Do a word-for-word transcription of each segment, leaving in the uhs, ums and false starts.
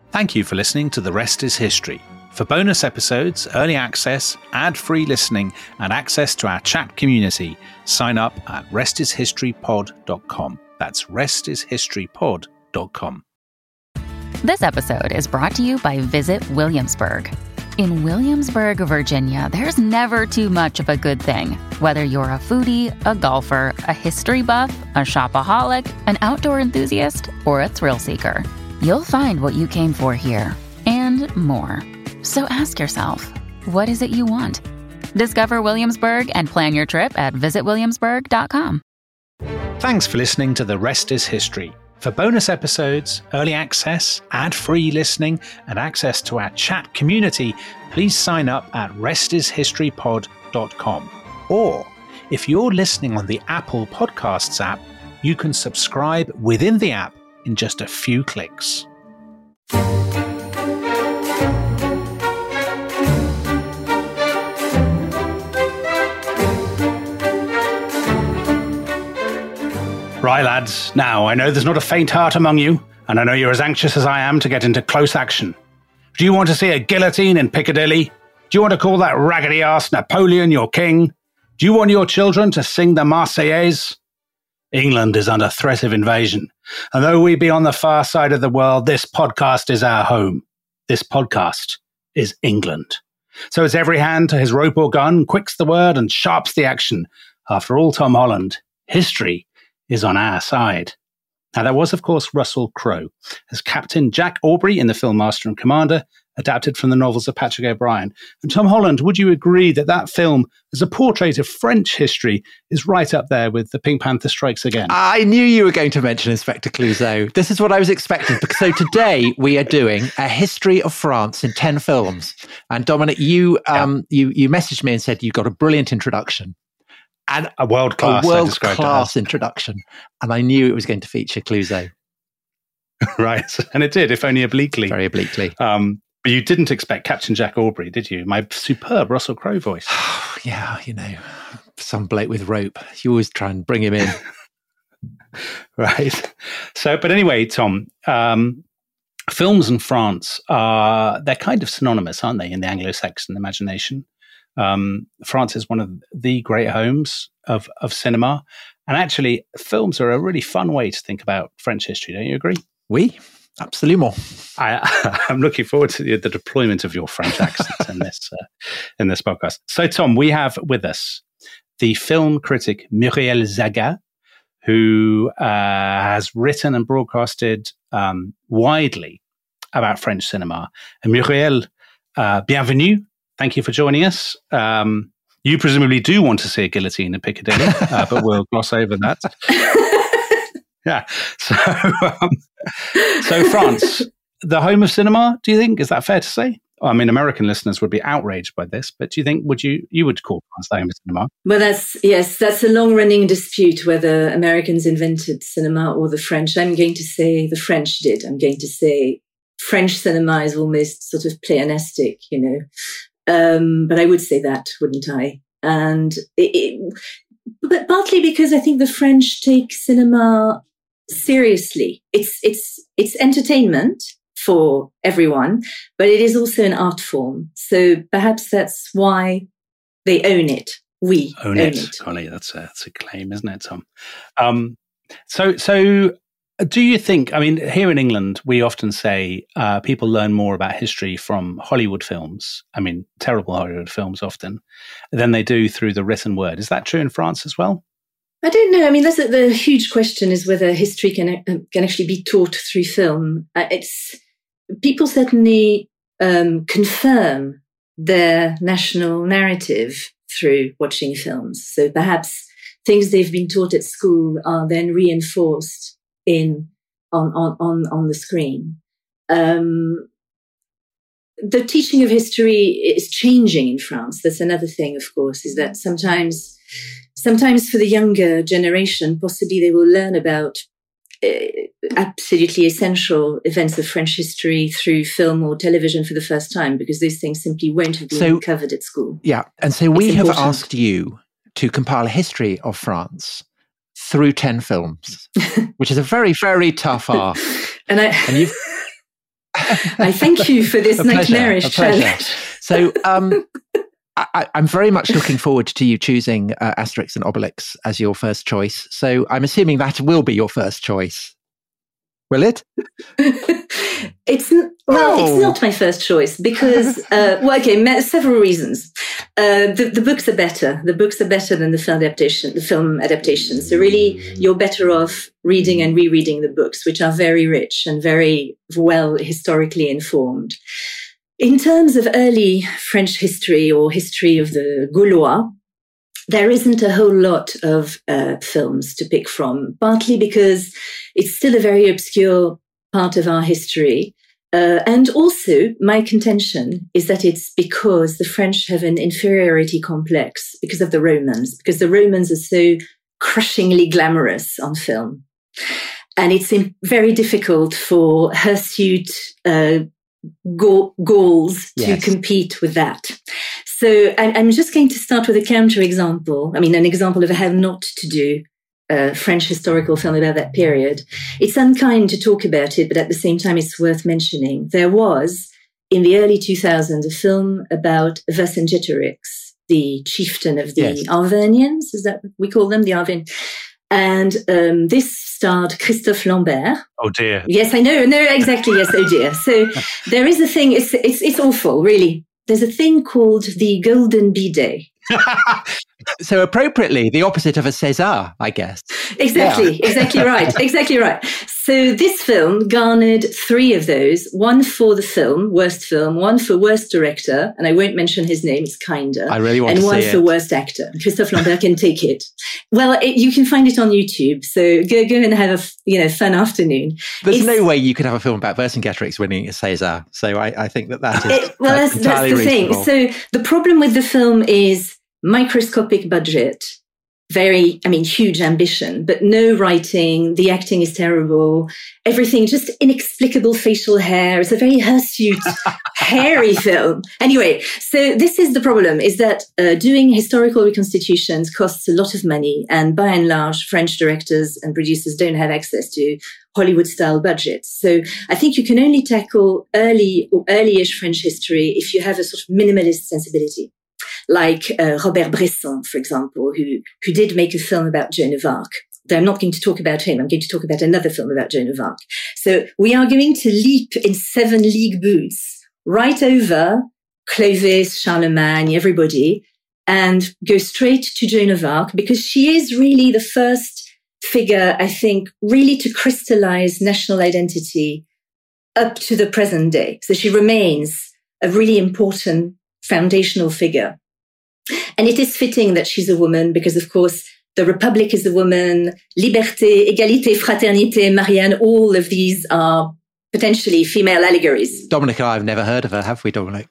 Thank you for listening to The Rest is History. For bonus episodes, early access, ad-free listening, and access to our chat community, sign up at rest is history pod dot com. That's rest is history pod dot com. This episode is brought to you by Visit Williamsburg. In Williamsburg, Virginia, there's never too much of a good thing. Whether you're a foodie, a golfer, a history buff, a shopaholic, an outdoor enthusiast, or a thrill seeker, you'll find what you came for here and more. So ask yourself, what is it you want? Discover Williamsburg and plan your trip at visit williamsburg dot com. Thanks for listening to The Rest is History. For bonus episodes, early access, ad-free listening, and access to our chat community, please sign up at rest is history pod dot com. Or, if you're listening on the Apple Podcasts app, you can subscribe within the app in just a few clicks. Right, lads. Now, I know there's not a faint heart among you, and I know you're as anxious as I am to get into close action. Do you want to see a guillotine in Piccadilly? Do you want to call that raggedy-ass Napoleon your king? Do you want your children to sing the Marseillaise? England is under threat of invasion, and though we be on the far side of the world, this podcast is our home. This podcast is England. So it's every hand to his rope or gun, quicks the word, and sharps the action. After all, Tom Holland, history is on our side. Now, there was, of course, Russell Crowe as Captain Jack Aubrey in the film Master and Commander, adapted from the novels of Patrick O'Brian. And Tom Holland, would you agree that that film, as a portrait of French history, is right up there with The Pink Panther Strikes Again? I knew you were going to mention Inspector Clouseau. This is what I was expecting. So today we are doing a history of France in ten films. And Dominic, you um, yeah. you you messaged me and said you got a brilliant introduction. And a world-class, a world-class introduction. And I knew it was going to feature Clouseau. Right. And it did, if only obliquely. Very obliquely. Um, but you didn't expect Captain Jack Aubrey, did you? My superb Russell Crowe voice. Yeah, you know, some bloke with rope. You always try and bring him in. Right. So, but anyway, Tom, um, films in France, are they're kind of synonymous, aren't they, in the Anglo-Saxon imagination? Um, France is one of the great homes of, of cinema. And actually, films are a really fun way to think about French history. Don't you agree? Oui, absolument. I, I'm looking forward to the, the deployment of your French accents in this uh, in this podcast. So, Tom, we have with us the film critic Muriel Zaga, who uh, has written and broadcasted um, widely about French cinema. And Muriel, uh, bienvenue. Thank you for joining us. Um, you presumably do want to see a guillotine in Piccadilly, uh, but we'll gloss over that. Yeah. So, um, so France, the home of cinema, do you think? Is that fair to say? I mean, American listeners would be outraged by this, but do you think, would you, you would call France the home of cinema? Well, that's, yes, that's a long-running dispute whether Americans invented cinema or the French. I'm going to say the French did. I'm going to say French cinema is almost sort of pleonastic, you know. Um, but I would say that, wouldn't I? And it, it, but partly because I think the French take cinema seriously. It's it's it's entertainment for everyone, but it is also an art form. So perhaps that's why they own it. We own, own it. it. Golly, that's a that's a claim, isn't it, Tom? Um, so so. Do you think, I mean, here in England, we often say uh, people learn more about history from Hollywood films, I mean, terrible Hollywood films often, than they do through the written word. Is that true in France as well? I don't know. I mean, that's a, the huge question is whether history can uh, can actually be taught through film. Uh, it's people certainly um, confirm their national narrative through watching films. So perhaps things they've been taught at school are then reinforced in on on on on the screen. Um, the teaching of history is changing in France. That's another thing, of course, is that sometimes sometimes for the younger generation, possibly they will learn about uh, absolutely essential events of French history through film or television for the first time, because those things simply won't have been so, covered at school. Yeah, and so we it's have important. asked you to compile a history of France through ten films, which is a very, very tough ask. and I, and you've I thank you for this A pleasure, nightmarish a pleasure. challenge. So um, I, I'm very much looking forward to you choosing uh, Asterix and Obelix as your first choice. So I'm assuming that will be your first choice. Will it? It's n- well, Oh. it's not my first choice because, uh, well, okay, ma- several reasons. Uh, the, the books are better. The books are better than the film adaptation. The film adaptation. So really, you're better off reading and rereading the books, which are very rich and very well historically informed. In terms of early French history or history of the Gaulois, there isn't a whole lot of uh, films to pick from, partly because it's still a very obscure part of our history. Uh, and also, my contention is that it's because the French have an inferiority complex because of the Romans, because the Romans are so crushingly glamorous on film. And it's in, very difficult for hirsute uh, Ga- Gauls Yes. to compete with that. So I'm, I'm just going to start with a counterexample. I mean, an example of how not to do a French historical film about that period. It's unkind to talk about it, but at the same time, it's worth mentioning. There was, in the early two thousands, a film about Vercingetorix, the chieftain of the Yes. Arvernians. Is that what we call them? The Arvernians. And um, this starred Christophe Lambert. Oh dear. Yes, I know. No, exactly. Yes, oh dear. So there is a thing. It's it's it's awful, really. There's a thing called the Golden Bidet. So appropriately, the opposite of a César, I guess. Exactly, Yeah. exactly right, exactly right. So this film garnered three of those: one for the film, worst film; one for worst director, and I won't mention his name; it's kinder. I really want and to one see for it. worst actor. Christophe Lambert can take it. Well, it, you can find it on YouTube. So go go and have a f- you know fun afternoon. There's It's- no way you could have a film about Vercingetorix winning a César. So I, I think that that is It, well, that's, that's entirely the thing. reasonable. So the problem with the film is microscopic budget, very, I mean, huge ambition, but no writing. The acting is terrible. Everything, just inexplicable facial hair. It's a very hirsute, hairy film. Anyway, so this is the problem, is that uh, doing historical reconstitutions costs a lot of money. And by and large, French directors and producers don't have access to Hollywood-style budgets. So I think you can only tackle early or early-ish French history if you have a sort of minimalist sensibility. Like uh, Robert Bresson, for example, who who did make a film about Joan of Arc. Though I'm not going to talk about him. I'm going to talk about another film about Joan of Arc. So we are going to leap in seven league boots right over Clovis, Charlemagne, everybody, and go straight to Joan of Arc because she is really the first figure, I think, really to crystallize national identity up to the present day. So she remains a really important foundational figure. And it is fitting that she's a woman because, of course, the Republic is a woman, liberté, égalité, fraternité, Marianne, all of these are potentially female allegories. Dominic and I have never heard of her, have we, Dominic?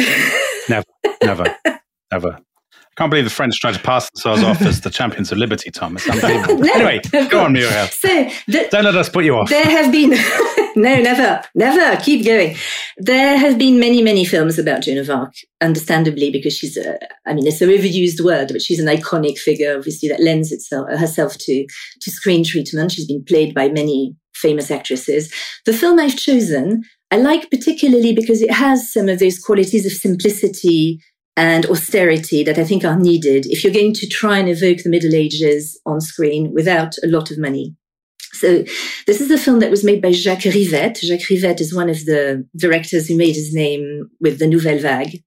Never, never, never. I can't believe the French tried to pass themselves off as the champions of liberty, Tom. It's unbelievable. No, Anyway, of go on, course. Muriel. So the, Don't let us put you off. there have been, no, never, never, keep going. There have been many, many films about Joan of Arc, understandably, because she's a, I mean, it's a overused word, but she's an iconic figure, obviously, that lends itself, herself to, to screen treatment. She's been played by many famous actresses. The film I've chosen, I like particularly because it has some of those qualities of simplicity and austerity that I think are needed if you're going to try and evoke the Middle Ages on screen without a lot of money. So this is a film that was made by Jacques Rivette. Jacques Rivette is one of the directors who made his name with the Nouvelle Vague.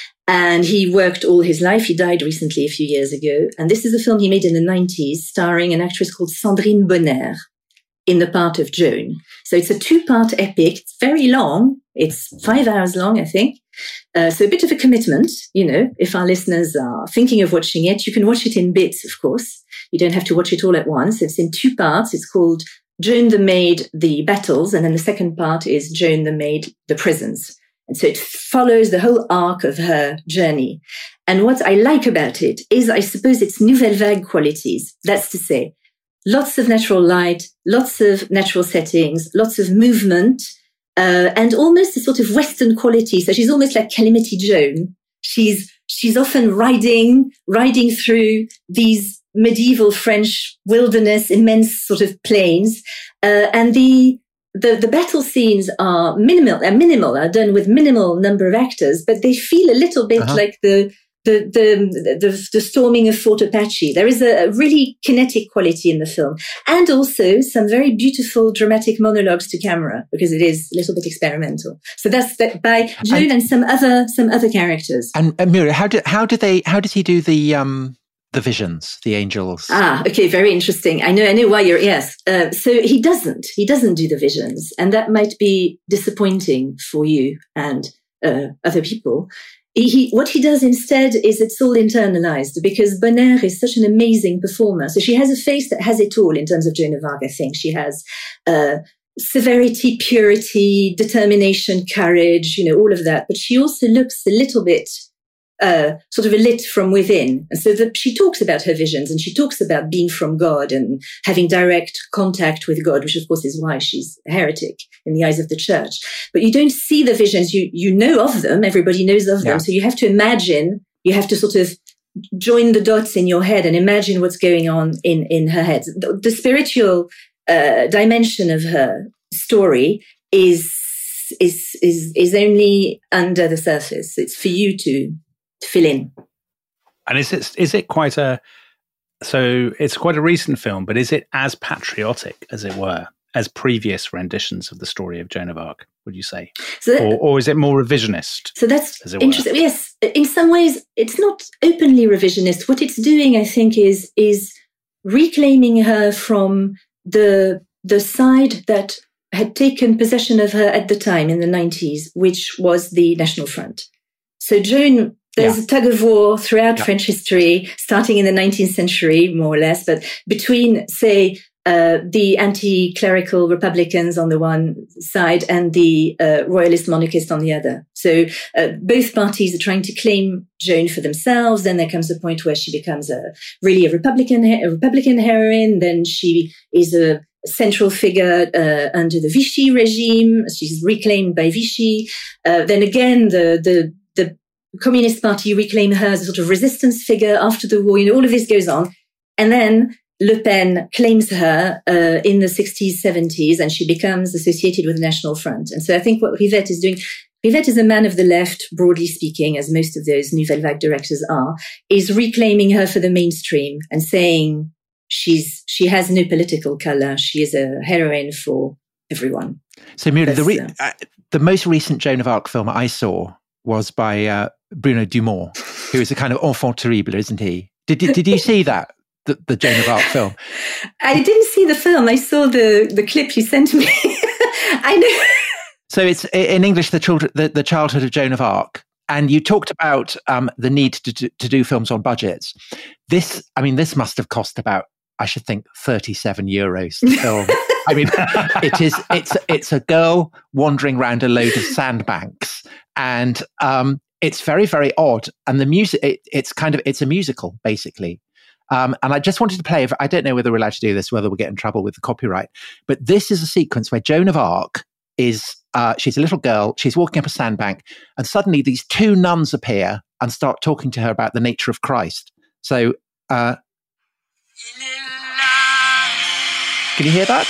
And he worked all his life. He died recently, a few years ago. And this is a film he made in the nineties, starring an actress called Sandrine Bonnaire in the part of Joan. So it's a two-part epic. It's very long. It's five hours long, I think. Uh, so a bit of a commitment, you know, if our listeners are thinking of watching it, you can watch it in bits, of course. You don't have to watch it all at once. It's in two parts. It's called Joan the Maid, The Battles. And then the second part is Joan the Maid, The Prisons. And so it follows the whole arc of her journey. And what I like about it is, I suppose, its Nouvelle Vague qualities. That's to say, lots of natural light, lots of natural settings, lots of movement, Uh, and almost a sort of Western quality. So she's almost like Calamity Joan. She's, she's often riding, riding through these medieval French wilderness, immense sort of plains. Uh, and the, the, the battle scenes are minimal, are minimal, are done with minimal number of actors, but they feel a little bit uh-huh. like the, the, the, the, the storming of Fort Apache. There is a, a really kinetic quality in the film, and also some very beautiful dramatic monologues to camera, because it is a little bit experimental. So that's that by Joan and, and some other, some other characters. And, and Muriel, how did, how did they, how did he do the, um, the visions, the angels? Ah, okay, very interesting. I know, I know why you're, yes. Uh, so he doesn't, he doesn't do the visions, and that might be disappointing for you and uh, other people. He, he, what he does instead is it's all internalized, because Bonheur is such an amazing performer. So she has a face that has it all in terms of Joan of Arc, I think. She has uh, severity, purity, determination, courage, you know, all of that. But she also looks a little bit Uh, sort of a lit from within. And so that she talks about her visions, and she talks about being from God and having direct contact with God, which of course is why she's a heretic in the eyes of the church. But you don't see the visions. You, you know of them. Everybody knows of them. Yeah. So you have to imagine, you have to sort of join the dots in your head and imagine what's going on in, in her head. The, the spiritual uh, dimension of her story is, is, is, is only under the surface. It's for you to fill in. And is it is it quite a so it's quite a recent film, but is it as patriotic, as it were, as previous renditions of the story of Joan of Arc, would you say? So that, or, or is it more revisionist? So that's interesting. Yes, in some ways it's not openly revisionist. What it's doing, I think, is is reclaiming her from the the side that had taken possession of her at the time in the nineties, which was the National Front. So Joan, there's yeah. a tug of war throughout yeah. French history, starting in the nineteenth century, more or less, but between, say, uh, the anti-clerical Republicans on the one side and the uh, royalist monarchists on the other. So uh, both parties are trying to claim Joan for themselves. Then there comes a point where she becomes a really a Republican, a Republican heroine. Then she is a central figure uh, under the Vichy regime. She's reclaimed by Vichy. Uh, then again, the the the Communist Party reclaim her as a sort of resistance figure after the war. You know, all of this goes on. And then Le Pen claims her uh, in the sixties, seventies, and she becomes associated with the National Front. And so I think what Rivette is doing, Rivette is a man of the left, broadly speaking, as most of those Nouvelle Vague directors are, is reclaiming her for the mainstream and saying she's she has no political color. She is a heroine for everyone. So Muriel, the, re- uh, the most recent Joan of Arc film I saw was by uh, Bruno Dumont, who is a kind of enfant terrible, isn't he? Did did, did you see that, the, the Joan of Arc film? I didn't see the film. I saw the, the clip you sent me. I know. So it's in English, the, children, the, the childhood of Joan of Arc. And you talked about um, the need to, to, to do films on budgets. This, I mean, this must have cost about, I should think, thirty-seven euros to film. I mean, it is, it's, it's a girl wandering around a load of sandbanks, and um, it's very, very odd. And the music, it, it's kind of, it's a musical, basically. Um, and I just wanted to play, I don't know whether we're allowed to do this, whether we'll get in trouble with the copyright, but this is a sequence where Joan of Arc is, uh, she's a little girl, she's walking up a sandbank, and suddenly these two nuns appear and start talking to her about the nature of Christ. So, uh, can you hear that?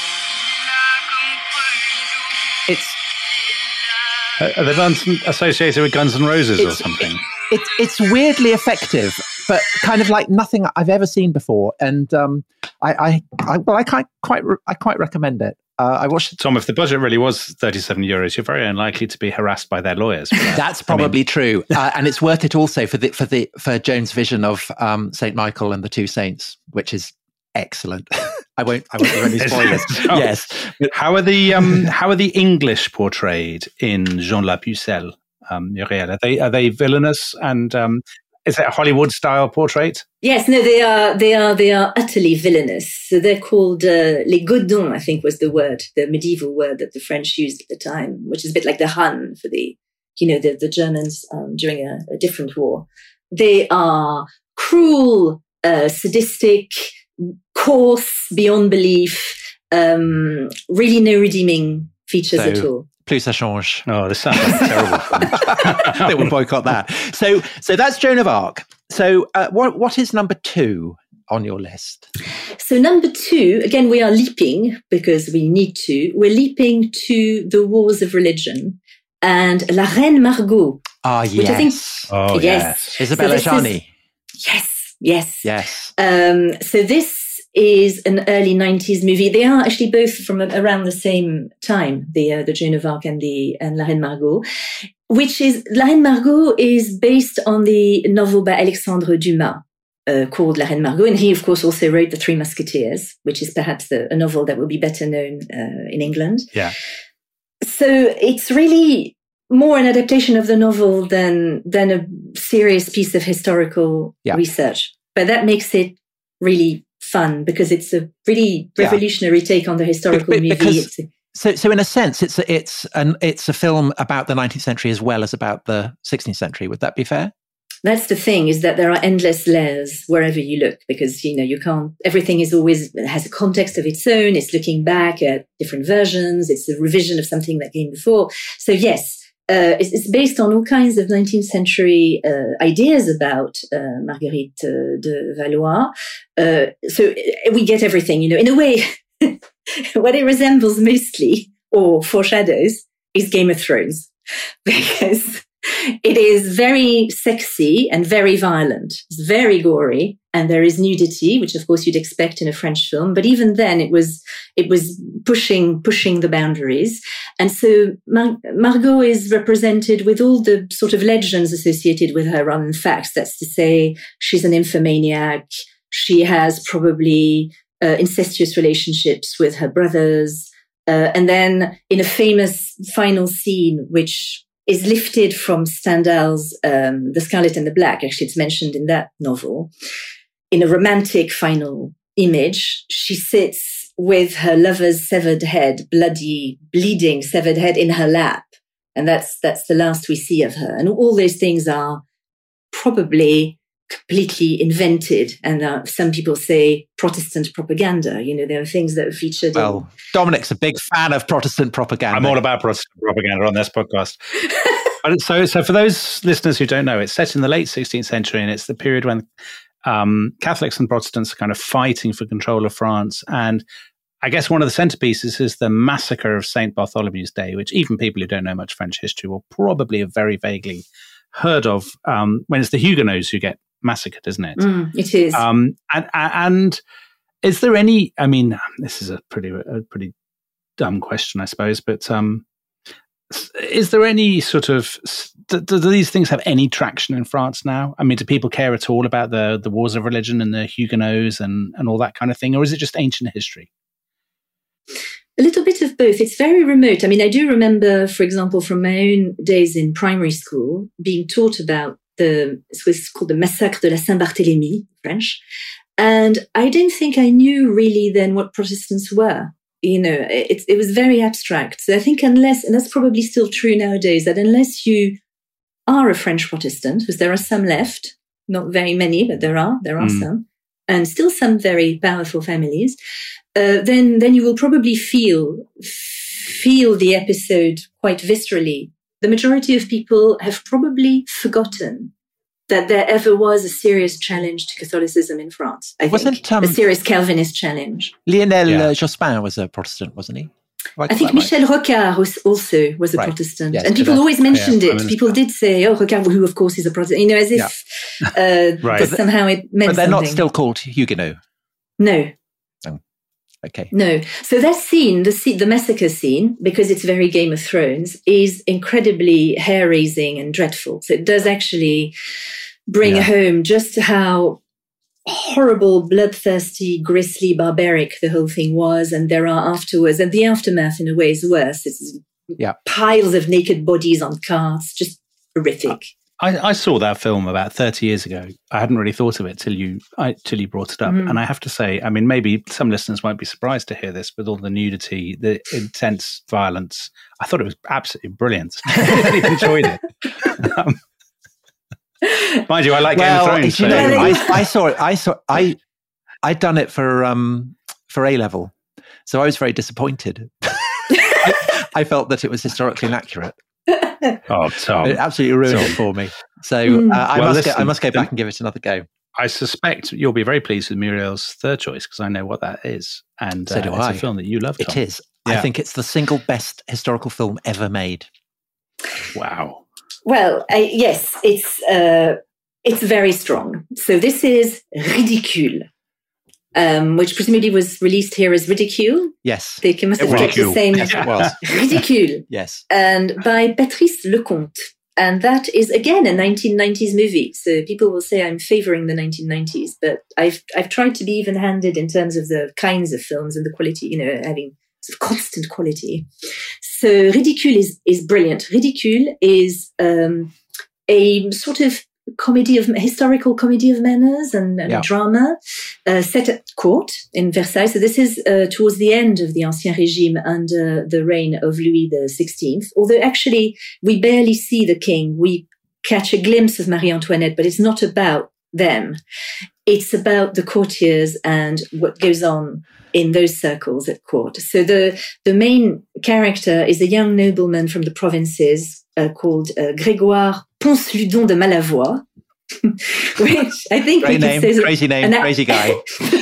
It's Are the nuns associated with Guns N' Roses or something? It, it, it's weirdly effective, but kind of like nothing I've ever seen before. And um, I, I, I, well, I quite, quite, I quite recommend it. Uh, I watched. Tom, if the budget really was thirty-seven euros, you're very unlikely to be harassed by their lawyers. That. That's probably I mean, true, uh, and it's worth it also for the for the for Joan's vision of um, Saint Michael and the two saints, which is excellent. I won't. I won't do any spoilers. oh. Yes. How are the um, How are the English portrayed in Jean La Pucelle? Um, Muriel, are they are they villainous, and um, is it a Hollywood style portrait? Yes. No, they are. They are. They are utterly villainous. So they're called uh, les Godons, I think was the word, the medieval word that the French used at the time, which is a bit like the Han for the, you know, the the Germans um, during a, a different war. They are cruel, uh, sadistic, coarse beyond belief, um, really no redeeming features so, at all. Plus ça change. Oh, this sounds like a terrible film. They will boycott that. So, so that's Joan of Arc. So, uh, what what is number two on your list? So number two, again, we are leaping because we need to. We're leaping to the Wars of Religion and La Reine Margot. Ah, yes. Which I think, oh, yes. yes. Isabella so Gianni. Is, yes, yes. Yes. Um, so this is an early nineties movie. They are actually both from around the same time, the uh, the Joan of Arc and the and La Reine Margot, which is La Reine Margot is based on the novel by Alexandre Dumas uh, called La Reine Margot, and he of course also wrote The Three Musketeers, which is perhaps the, a novel that will be better known uh, in England. Yeah. So it's really more an adaptation of the novel than than a serious piece of historical yeah. research, but that makes it really fun because it's a really revolutionary yeah. take on the historical but, but, movie. Because, so, so in a sense, it's a, it's an it's a film about the nineteenth century as well as about the sixteenth century. Would that be fair? That's the thing, is that there are endless layers wherever you look, because you know you can't. Everything is always has a context of its own. It's looking back at different versions. It's a revision of something that came before. So yes. Uh, it's, it's based on all kinds of nineteenth century uh, ideas about uh, Marguerite uh, de Valois. Uh, so we get everything, you know, in a way, what it resembles mostly or foreshadows is Game of Thrones, because it is very sexy and very violent. It's very gory, and there is nudity, which of course you'd expect in a French film. But even then, it was it was pushing pushing the boundaries. And so Mar- Margot is represented with all the sort of legends associated with her rather than facts. That's to say, she's an nymphomaniac. She has probably uh, incestuous relationships with her brothers. Uh, and then in a famous final scene, which is lifted from Stendhal's um, The Scarlet and the Black. Actually, it's mentioned in that novel. In a romantic final image, she sits with her lover's severed head, bloody, bleeding severed head in her lap. And that's that's the last we see of her. And all those things are probably completely invented. And uh, some people say Protestant propaganda. You know, there are things that are featured. Well, in... Dominic's a big fan of Protestant propaganda. I'm all about Protestant propaganda on this podcast. so, so for those listeners who don't know, it's set in the late sixteenth century, and it's the period when um, Catholics and Protestants are kind of fighting for control of France. And I guess one of the centerpieces is the massacre of Saint Bartholomew's Day, which even people who don't know much French history will probably have very vaguely heard of, um, when it's the Huguenots who get massacred, isn't it? Mm, it is. Um, and, and is there any, I mean, this is a pretty, a pretty dumb question, I suppose, but um, is there any sort of, do, do these things have any traction in France now? I mean, do people care at all about the, the wars of religion and the Huguenots and, and all that kind of thing? Or is it just ancient history? A little bit of both. It's very remote. I mean, I do remember, for example, from my own days in primary school, being taught about the, it was called the Massacre de la Saint-Barthélemy, French. And I don't think I knew really then what Protestants were. You know, it, it was very abstract. So I think unless, and that's probably still true nowadays, that unless you are a French Protestant, because there are some left, not very many, but there are, there are mm. some, and still some very powerful families, uh, then then you will probably feel feel the episode quite viscerally. The majority of people have probably forgotten that there ever was a serious challenge to Catholicism in France. I wasn't, think um, a serious Calvinist challenge. Lionel yeah. uh, Jospin was a Protestant, wasn't he? I think Michel right? Rocard was also was a right. Protestant, yes, and people always mentioned yeah, it. People did say, "Oh, Rocard, who of course is a Protestant," you know, as if yeah. uh, right. somehow it meant. But they're something. not still called Huguenot. No. Oh, okay. No. So that scene, the scene, the massacre scene, because it's very Game of Thrones, is incredibly hair-raising and dreadful. So it does actually bring yeah. home just how horrible, bloodthirsty, grisly, barbaric the whole thing was, and there are afterwards, and the aftermath in a way is worse. It's yeah. piles of naked bodies on carts, just horrific. I, I saw that film about thirty years ago. I hadn't really thought of it till you I, till you brought it up, mm. and I have to say, I mean, maybe some listeners won't be surprised to hear this, with all the nudity, the intense violence. I thought it was absolutely brilliant. I really enjoyed it. Um, Mind you, I like well, Game of Thrones. You so. know, I, I saw it. I saw. I I'd done it for um for A level, so I was very disappointed. I, I felt that it was historically inaccurate. Oh, Tom! It absolutely ruined Tom. it for me. So uh, I well, must. Listen, go, I must go back and give it another go. I suspect you'll be very pleased with Muriel's third choice because I know what that is. And so do uh, it's I. a film that you love, Tom. It is. Yeah. I think it's the single best historical film ever made. Wow. Well, uh, yes, it's uh, it's very strong. So this is Ridicule, um, which presumably was released here as Ridicule. Yes. They must have kept the same. Yes, it was. Ridicule. Yes. And by Patrice Lecomte. And that is, again, a nineteen nineties movie. So people will say I'm favoring the nineteen nineties, but I've I've tried to be even-handed in terms of the kinds of films and the quality, you know, having sort of constant quality. So Ridicule is, is brilliant. Ridicule is um, a sort of comedy of historical comedy of manners and, and yeah. drama uh, set at court in Versailles. So this is uh, towards the end of the Ancien Régime under the reign of Louis the sixteenth. Although actually we barely see the king. We catch a glimpse of Marie Antoinette, but it's not about them. It's about the courtiers and what goes on in those circles at court. So the, the main character is a young nobleman from the provinces uh, called uh, Grégoire Ponceludon de Malavoie, which I think Great we name, could say crazy name, an, crazy guy.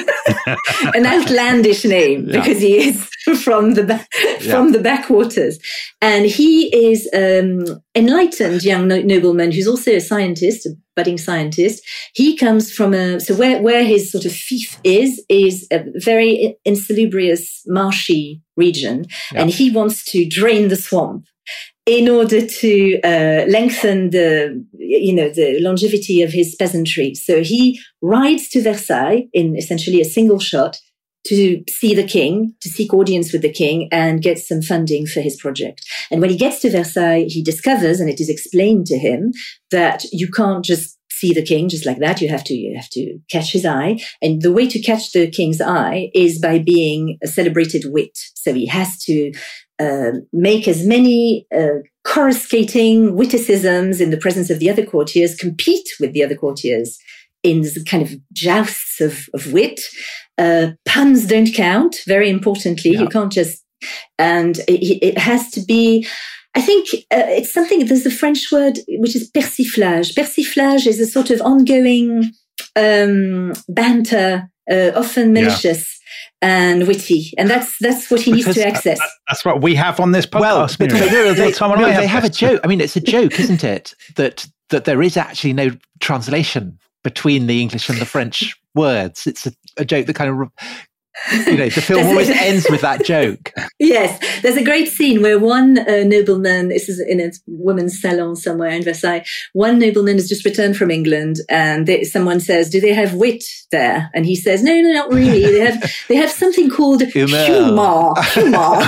an outlandish name yeah. because he is from the ba- from yeah. the backwaters, and he is um, enlightened young no- nobleman who's also a scientist, a budding scientist. He comes from a so where where his sort of fief is is a very insalubrious marshy region, yeah. and he wants to drain the swamp in order to uh, lengthen the, you know, the longevity of his peasantry. So he rides to Versailles in essentially a single shot to see the king, to seek audience with the king and get some funding for his project. And when he gets to Versailles, he discovers, and it is explained to him, that you can't just see the king just like that. You have to, you have to catch his eye. And the way to catch the king's eye is by being a celebrated wit. So he has to Uh, make as many uh, coruscating witticisms in the presence of the other courtiers, compete with the other courtiers in this kind of jousts of, of wit. Uh, puns don't count, very importantly. Yeah. You can't just, and it, it has to be, I think uh, it's something, there's a French word which is persiflage. Persiflage is a sort of ongoing um, banter, uh, often malicious. Yeah. And witty, and that's that's what he needs because to access. That's what we have on this podcast. Well, but no, no, they, Tom and no, I they have, have a joke. I mean, it's a joke, isn't it? That that there is actually no translation between the English and the French words. It's a, a joke that kind of, you know, the film always ends with that joke. Yes, there's a great scene where one uh, nobleman, this is in a women's salon somewhere in Versailles, one nobleman has just returned from England, and they, someone says, "Do they have wit there?" And he says, "No, no, not really. They have they have something called humor, humor." humor.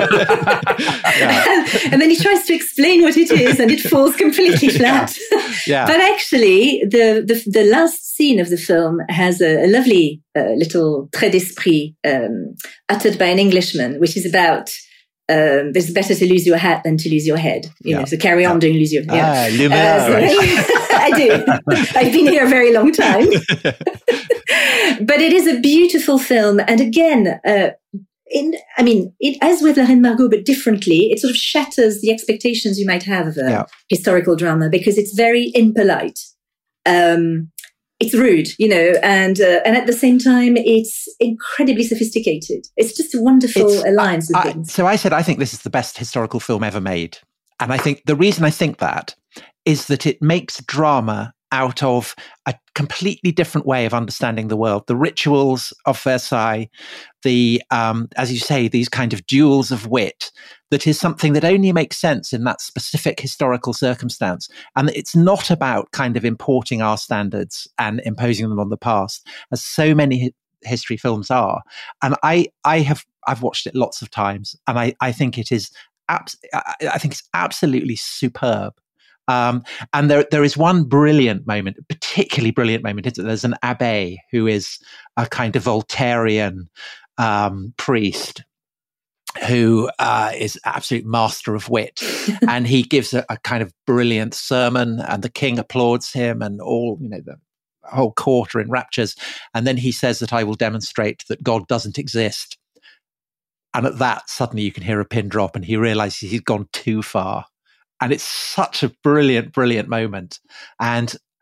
and, and then he tries to explain what it is, and it falls completely flat. Yeah. But actually, the, the the last scene of the film has a, a lovely uh, little trait d'esprit um, uttered by an Englishman, which is about um, it's better to lose your hat than to lose your head. You yeah. know, so carry on, don't lose your head. Ah, l'humeur, uh, so, right. I do. I've been here a very long time. But it is a beautiful film. And again, uh, in, I mean, it, as with La Reine Margot, but differently, it sort of shatters the expectations you might have of a yeah. historical drama because it's very impolite. Um, it's rude, you know, and uh, and at the same time, it's incredibly sophisticated. It's just a wonderful it's, alliance of I, things. So I said, I think this is the best historical film ever made. And I think the reason I think that is that it makes drama out of a completely different way of understanding the world. The rituals of Versailles, the, um, as you say, these kind of duels of wit, that is something that only makes sense in that specific historical circumstance. And it's not about kind of importing our standards and imposing them on the past, as so many hi- history films are. And I, I have, I've watched it lots of times, and I, I think it is, abs- I think it's absolutely superb. Um, and there, there is one brilliant moment, particularly brilliant moment. There's an abbé who is a kind of Voltairean um, priest who uh, is absolute master of wit, and he gives a, a kind of brilliant sermon, and the king applauds him, and all you know the whole court are in raptures. And then he says that I will demonstrate that God doesn't exist. And at that, suddenly you can hear a pin drop, and he realizes he's gone too far. And it's such a brilliant, brilliant moment. And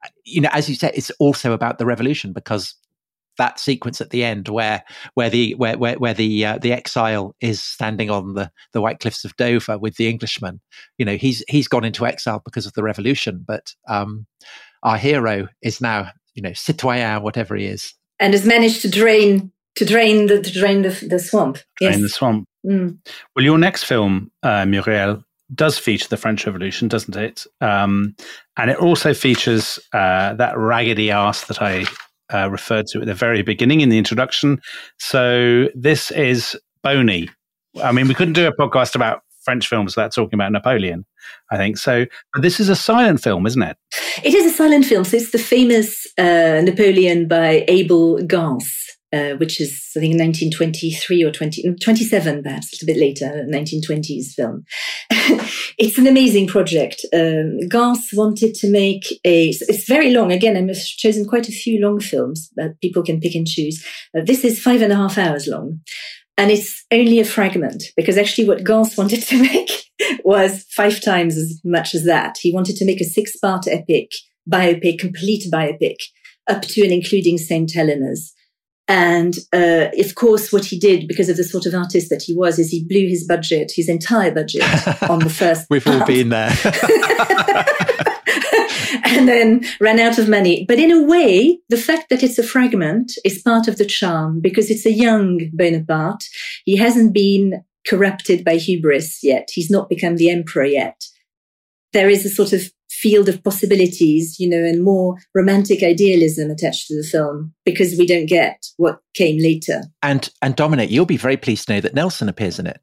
you know, as you said, it's also about the revolution, because that sequence at the end where where the where where, where the uh, the exile is standing on the, the white cliffs of Dover with the Englishman, you know, he's he's gone into exile because of the revolution, but um, our hero is now, you know, citoyen, whatever he is, and has managed to drain to drain the to drain the, the swamp. Drain yes. the swamp. Mm. Well, your next film, uh, Muriel, does feature the French Revolution, doesn't it? Um, and it also features uh, that raggedy arse that I uh, referred to at the very beginning in the introduction. So this is Boney. I mean, we couldn't do a podcast about French films without talking about Napoleon, I think. So, but this is a silent film, isn't it? It is a silent film. So it's the famous uh, Napoleon by Abel Gance. Uh, which is, I think, nineteen twenty-three or twenty, twenty-seven, perhaps, a little bit later, nineteen twenties film. It's an amazing project. Um, Gance wanted to make a, it's very long. Again, I've chosen quite a few long films that people can pick and choose. Uh, this is five and a half hours long. And it's only a fragment, because actually what Gance wanted to make was five times as much as that. He wanted to make a six-part epic, biopic, complete biopic, up to and including Saint Helena's. And, uh, of course, what he did, because of the sort of artist that he was, is he blew his budget, his entire budget on the first We've part. all been there. And then ran out of money. But in a way, the fact that it's a fragment is part of the charm, because it's a young Bonaparte. He hasn't been corrupted by hubris yet. He's not become the emperor yet. There is a sort of field of possibilities, you know, and more romantic idealism attached to the film, because we don't get what came later. And and Dominic, you'll be very pleased to know that Nelson appears in it.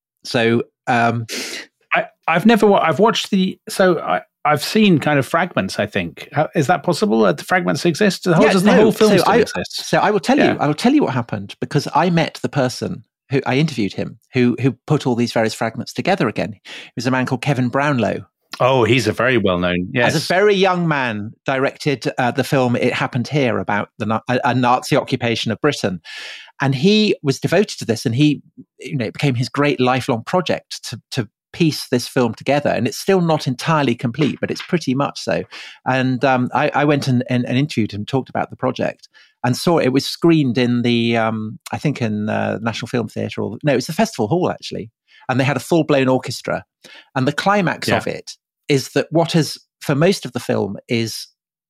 So um, I, I've never, I've watched the, so I, I've seen kind of fragments, I think. How, is that possible? Uh, the fragments exist? The whole, yeah, does no, the whole film so still I, exist? So I will tell Yeah. you, I will tell you what happened, because I met the person who I interviewed him, who who put all these various fragments together again. It was a man called Kevin Brownlow. Oh, he's a very well-known, yes. As a very young man, directed uh, the film It Happened Here, about the a, a Nazi occupation of Britain. And he was devoted to this, and he, you know, it became his great lifelong project to, to piece this film together. And it's still not entirely complete, but it's pretty much so. And um, I, I went and, and, and interviewed him, talked about the project, and saw it was screened in the, um, I think in uh, National Film Theatre, or no, it was the Festival Hall, actually. And they had a full-blown orchestra. And the climax yeah. of it is that what has, for most of the film, is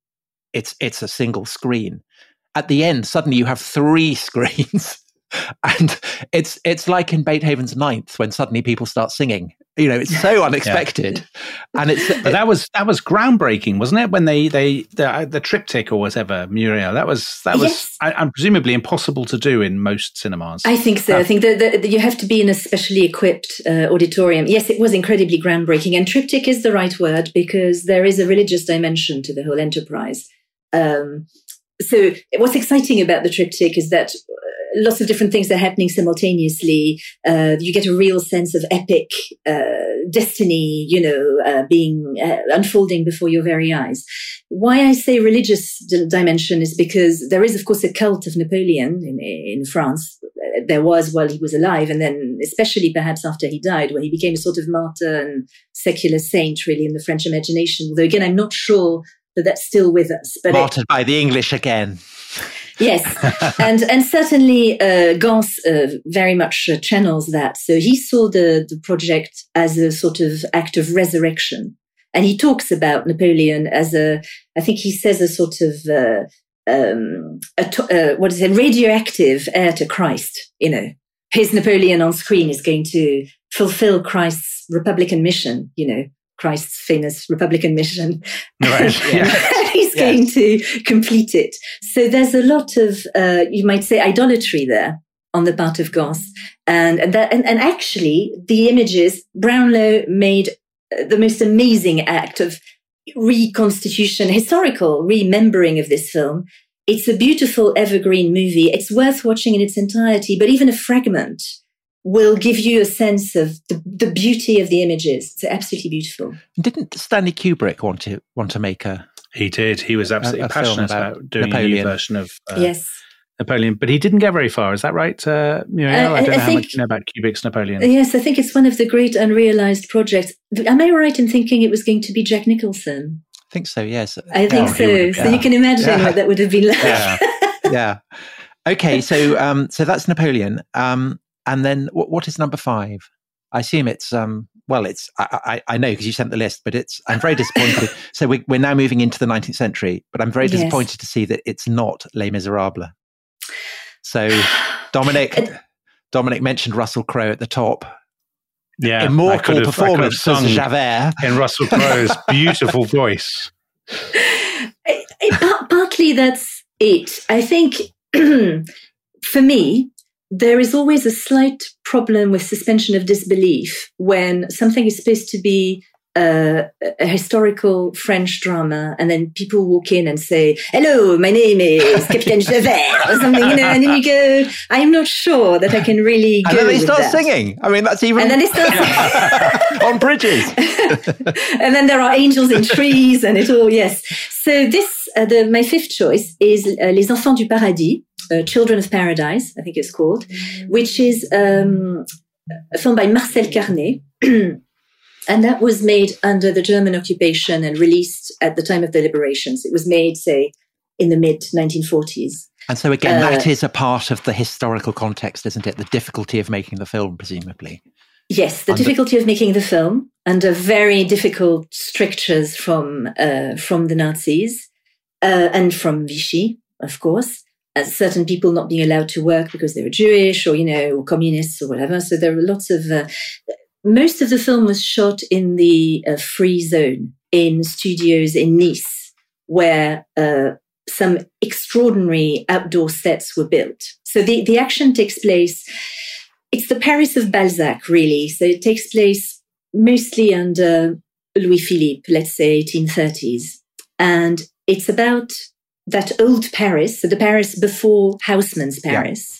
it's it's a single screen. At the end, suddenly you have three screens, and it's it's like in Beethoven's Ninth when suddenly people start singing. You know, it's so unexpected, yeah. and it's. But that was that was groundbreaking, wasn't it? When they they the, the triptych or whatever, Muriel, that was that was yes. and presumably impossible to do in most cinemas. I think so. Uh, I think that, that you have to be in a specially equipped uh, auditorium. Yes, it was incredibly groundbreaking, and triptych is the right word, because there is a religious dimension to the whole enterprise. Um, so, what's exciting about the triptych is that lots of different things are happening simultaneously. Uh, you get a real sense of epic uh, destiny, you know, uh, being uh, unfolding before your very eyes. Why I say religious d- dimension is because there is, of course, a cult of Napoleon in, in France. There was while he was alive, and then especially perhaps after he died, where he became a sort of martyr and secular saint, really, in the French imagination. Although, again, I'm not sure that that's still with us. But martyred it, by the English again. Yes, and and certainly uh, Gance uh, very much uh, channels that. So he saw the the project as a sort of act of resurrection, and he talks about Napoleon as a, I think he says a sort of uh, um, a to, uh, what is it, radioactive heir to Christ. You know, his Napoleon on screen is going to fulfill Christ's Republican mission. You know, Christ's famous Republican mission. Right. Yeah. He's yes. going to complete it. So there's a lot of, uh, you might say, idolatry there on the part of Gance. And and, that, and, and actually, the images, Brownlow made the most amazing act of reconstitution, historical remembering of this film. It's a beautiful evergreen movie. It's worth watching in its entirety, but even a fragment will give you a sense of the, the beauty of the images. It's absolutely beautiful. Didn't Stanley Kubrick want to want to make a? He did. He was absolutely a, a passionate about, about doing Napoleon. a new version of uh, yes. Napoleon, but he didn't get very far. Is that right, uh, Muriel? Uh, I don't I know think, how much you know about Kubrick's Napoleon. Yes, I think it's one of the great unrealized projects. Am I right in thinking it was going to be Jack Nicholson? think so, yes. I think Oh, so. he would- So yeah. you can imagine Yeah. what that would have been like. Yeah. Yeah. Okay, so um, so that's Napoleon. Um, and then what, what is number five? I assume it's, um, well, it's, I, I, I know because you sent the list, but it's, I'm very disappointed. So we, we're now moving into the nineteenth century, but I'm very Yes. disappointed to see that it's not Les Miserables. So Dominic, Dominic mentioned Russell Crowe at the top. Yeah, I Immortal could have- I could have performance as sung Javert. in Russell Crowe's beautiful voice. It- it- par- partly that's it. I think for me, there is always a slight problem with suspension of disbelief when something is supposed to be uh, a historical French drama, and then people walk in and say, "Hello, my name is Capitaine Javert," or something, you know, and then you go, "I'm not sure that I can really go." And then they with start that. singing. I mean, that's even And then they start on bridges. and then there are angels in trees, and it all, yes. So this, uh, the my fifth choice is uh, Les Enfants du Paradis, uh, Children of Paradise, I think it's called, which is um, a film by Marcel Carné. And that was made under the German occupation and released at the time of the liberations. It was made, say, in the mid nineteen forties. And so again, Uh, that is a part of the historical context, isn't it? The difficulty of making the film, presumably. Yes, the Under- difficulty of making the film under very difficult strictures from uh, from the Nazis uh, and from Vichy, of course. And certain people not being allowed to work because they were Jewish or, you know, or communists or whatever. So there were lots of... Uh, most of the film was shot in the uh, free zone in studios in Nice, where uh, some extraordinary outdoor sets were built. So the, the action takes place... It's the Paris of Balzac, really. So it takes place mostly under Louis Philippe, let's say eighteen thirties. And it's about that old Paris, so the Paris before Haussmann's Paris,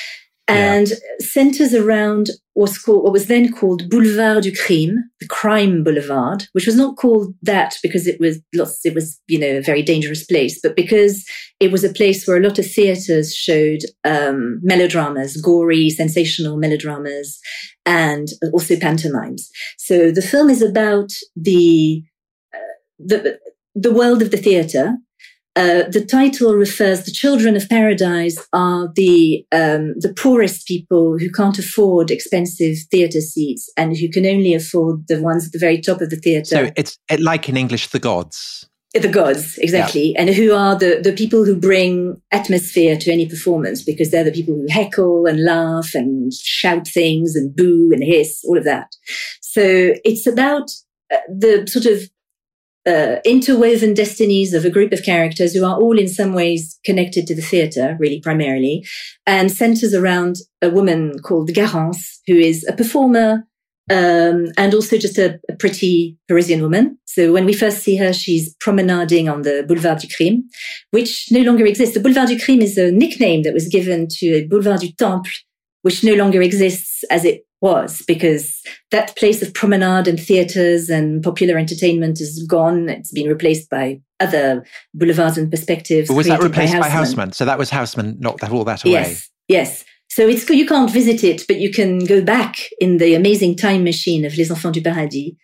Yeah. and centers around what's called, what was then called Boulevard du Crime, the Crime Boulevard, which was not called that because it was lots, it was, you know, a very dangerous place, but because it was a place where a lot of theaters showed um, melodramas, gory, sensational melodramas, and also pantomimes. So the film is about the uh, the the world of the theater. Uh, the title refers, the children of paradise are the um, the poorest people who can't afford expensive theatre seats and who can only afford the ones at the very top of the theatre. So it's it, like in English, the gods. The gods, exactly. Yeah. And who are the, the people who bring atmosphere to any performance, because they're the people who heckle and laugh and shout things and boo and hiss, all of that. So it's about uh, the sort of Uh, interwoven destinies of a group of characters who are all in some ways connected to the theatre, really primarily, and centers around a woman called Garance, who is a performer um, and also just a, a pretty Parisian woman. So when we first see her, she's promenading on the Boulevard du Crime, which no longer exists. The Boulevard du Crime is a nickname that was given to a Boulevard du Temple, which no longer exists as it was, because that place of promenade and theatres and popular entertainment is gone. It's been replaced by other boulevards and perspectives. But was that created replaced by Haussmann. Haussmann? So that was Haussmann knocked all that away. Yes, yes. So it's you can't visit it, but you can go back in the amazing time machine of Les Enfants du Paradis.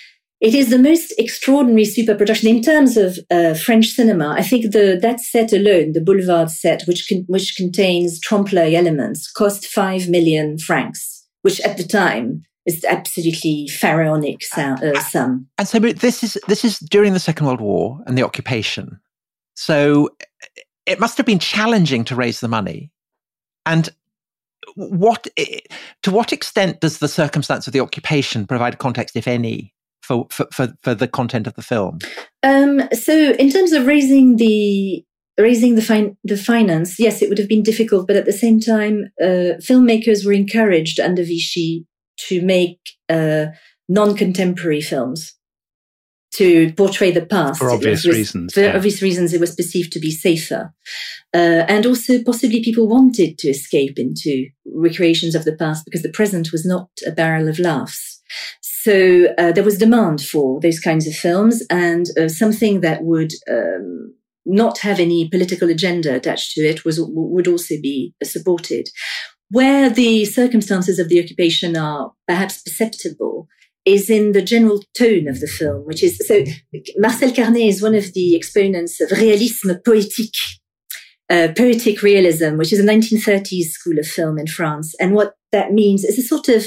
It is the most extraordinary super production in terms of uh, French cinema. I think the that set alone, the Boulevard set, which con- which contains trompe-l'œil elements, cost five million francs, which at the time is absolutely pharaonic sum. Uh, sum. And so this is this is during the Second World War and the occupation. So it must have been challenging to raise the money. And what to what extent does the circumstance of the occupation provide context, if any, for for for, for the content of the film? Um, so in terms of raising the raising the fin- the finance, yes, it would have been difficult, but at the same time, uh, filmmakers were encouraged under Vichy to make uh, non-contemporary films to portray the past. For obvious was, reasons. For yeah. obvious reasons, it was perceived to be safer. Uh, and also possibly people wanted to escape into recreations of the past because the present was not a barrel of laughs. So uh, there was demand for those kinds of films, and uh, something that would um, not have any political agenda attached to it was would also be supported. Where the circumstances of the occupation are perhaps perceptible is in the general tone of the film, which is, so Marcel Carné is one of the exponents of réalisme poétique, uh, poetic realism, which is a nineteen thirties school of film in France. And what that means is a sort of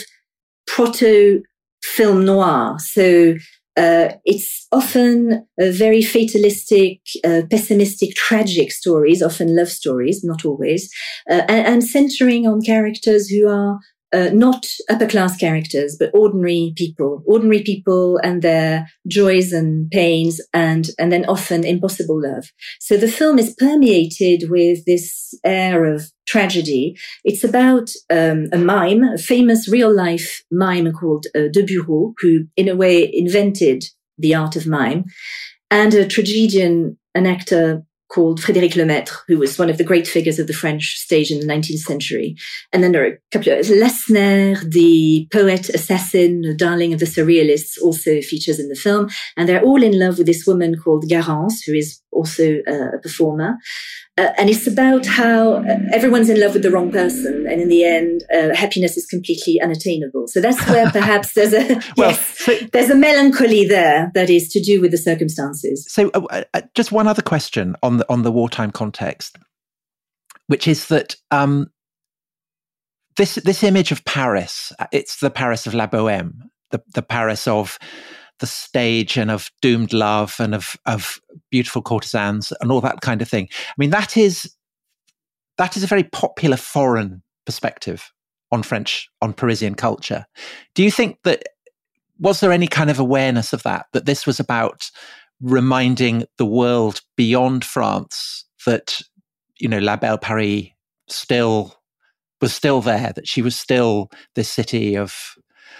proto-film noir. So uh, it's often a very fatalistic, uh, pessimistic, tragic stories, often love stories, not always, uh, and, and centering on characters who are Uh, not upper-class characters, but ordinary people, ordinary people and their joys and pains, and, and then often impossible love. So the film is permeated with this air of tragedy. It's about um, a mime, a famous real-life mime called uh, De Bureau, who in a way invented the art of mime, and a tragedian, an actor called Frédéric Lemaître, who was one of the great figures of the French stage in the nineteenth century. And then there are a couple of Lassner, the poet assassin, the darling of the surrealists, also features in the film. And they're all in love with this woman called Garance, who is also uh, a performer. Uh, and it's about how uh, everyone's in love with the wrong person. And in the end, uh, happiness is completely unattainable. So that's where perhaps there's a, well, yes, so, there's a melancholy there that is to do with the circumstances. So uh, uh, just one other question on the, on the wartime context, which is that um, this, this image of Paris, it's the Paris of La Bohème, the, the Paris of the stage and of doomed love and of, of beautiful courtesans and all that kind of thing. I mean, that is, that is a very popular foreign perspective on French, on Parisian culture. Do you think that, was there any kind of awareness of that, that this was about reminding the world beyond France that, you know, La Belle Paris still was still there, that she was still this city of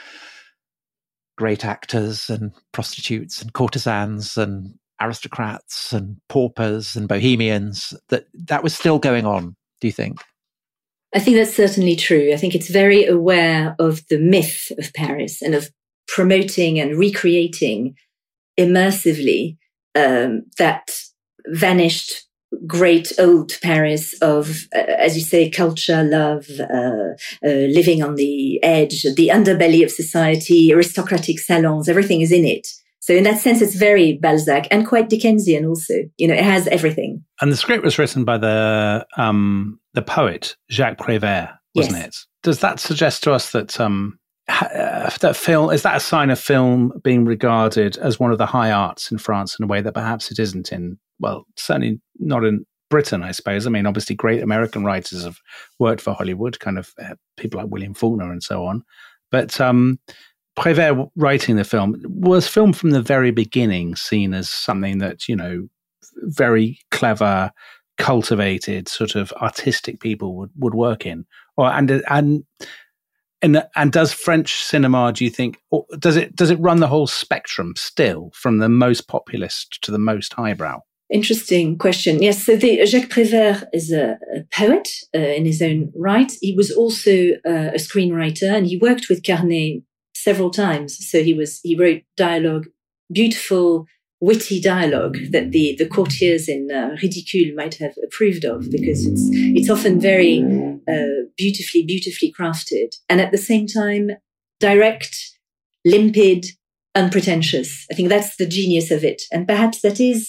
great actors and prostitutes and courtesans and aristocrats and paupers and bohemians, that that was still going on, do you think? I think that's certainly true. I think it's very aware of the myth of Paris and of promoting and recreating immersively um, that vanished great old Paris of, uh, as you say, culture, love, uh, uh, living on the edge, the underbelly of society, aristocratic salons, everything is in it. So in that sense, it's very Balzac and quite Dickensian also. You know, it has everything. And the script was written by the um, the poet, Jacques Prévert, wasn't yes. it? Does that suggest to us that um, uh, that film, is that a sign of film being regarded as one of the high arts in France in a way that perhaps it isn't in, well, certainly not in Britain, I suppose. I mean, obviously great American writers have worked for Hollywood, kind of uh, people like William Faulkner and so on. But um, Prévert writing the film, was film from the very beginning seen as something that, you know, very clever, cultivated, sort of artistic people would, would work in? Or and and and and does French cinema, do you think, or does it does it run the whole spectrum still, from the most populist to the most highbrow? Interesting question. Yes, so the, Jacques Prévert is a, a poet uh, in his own right. He was also uh, a screenwriter, and he worked with Carné several times. So he was he wrote dialogue, beautiful, witty dialogue that the the courtiers in uh, Ridicule might have approved of, because it's it's often very uh, beautifully beautifully crafted, and at the same time direct, limpid, unpretentious. I think that's the genius of it, and perhaps that is.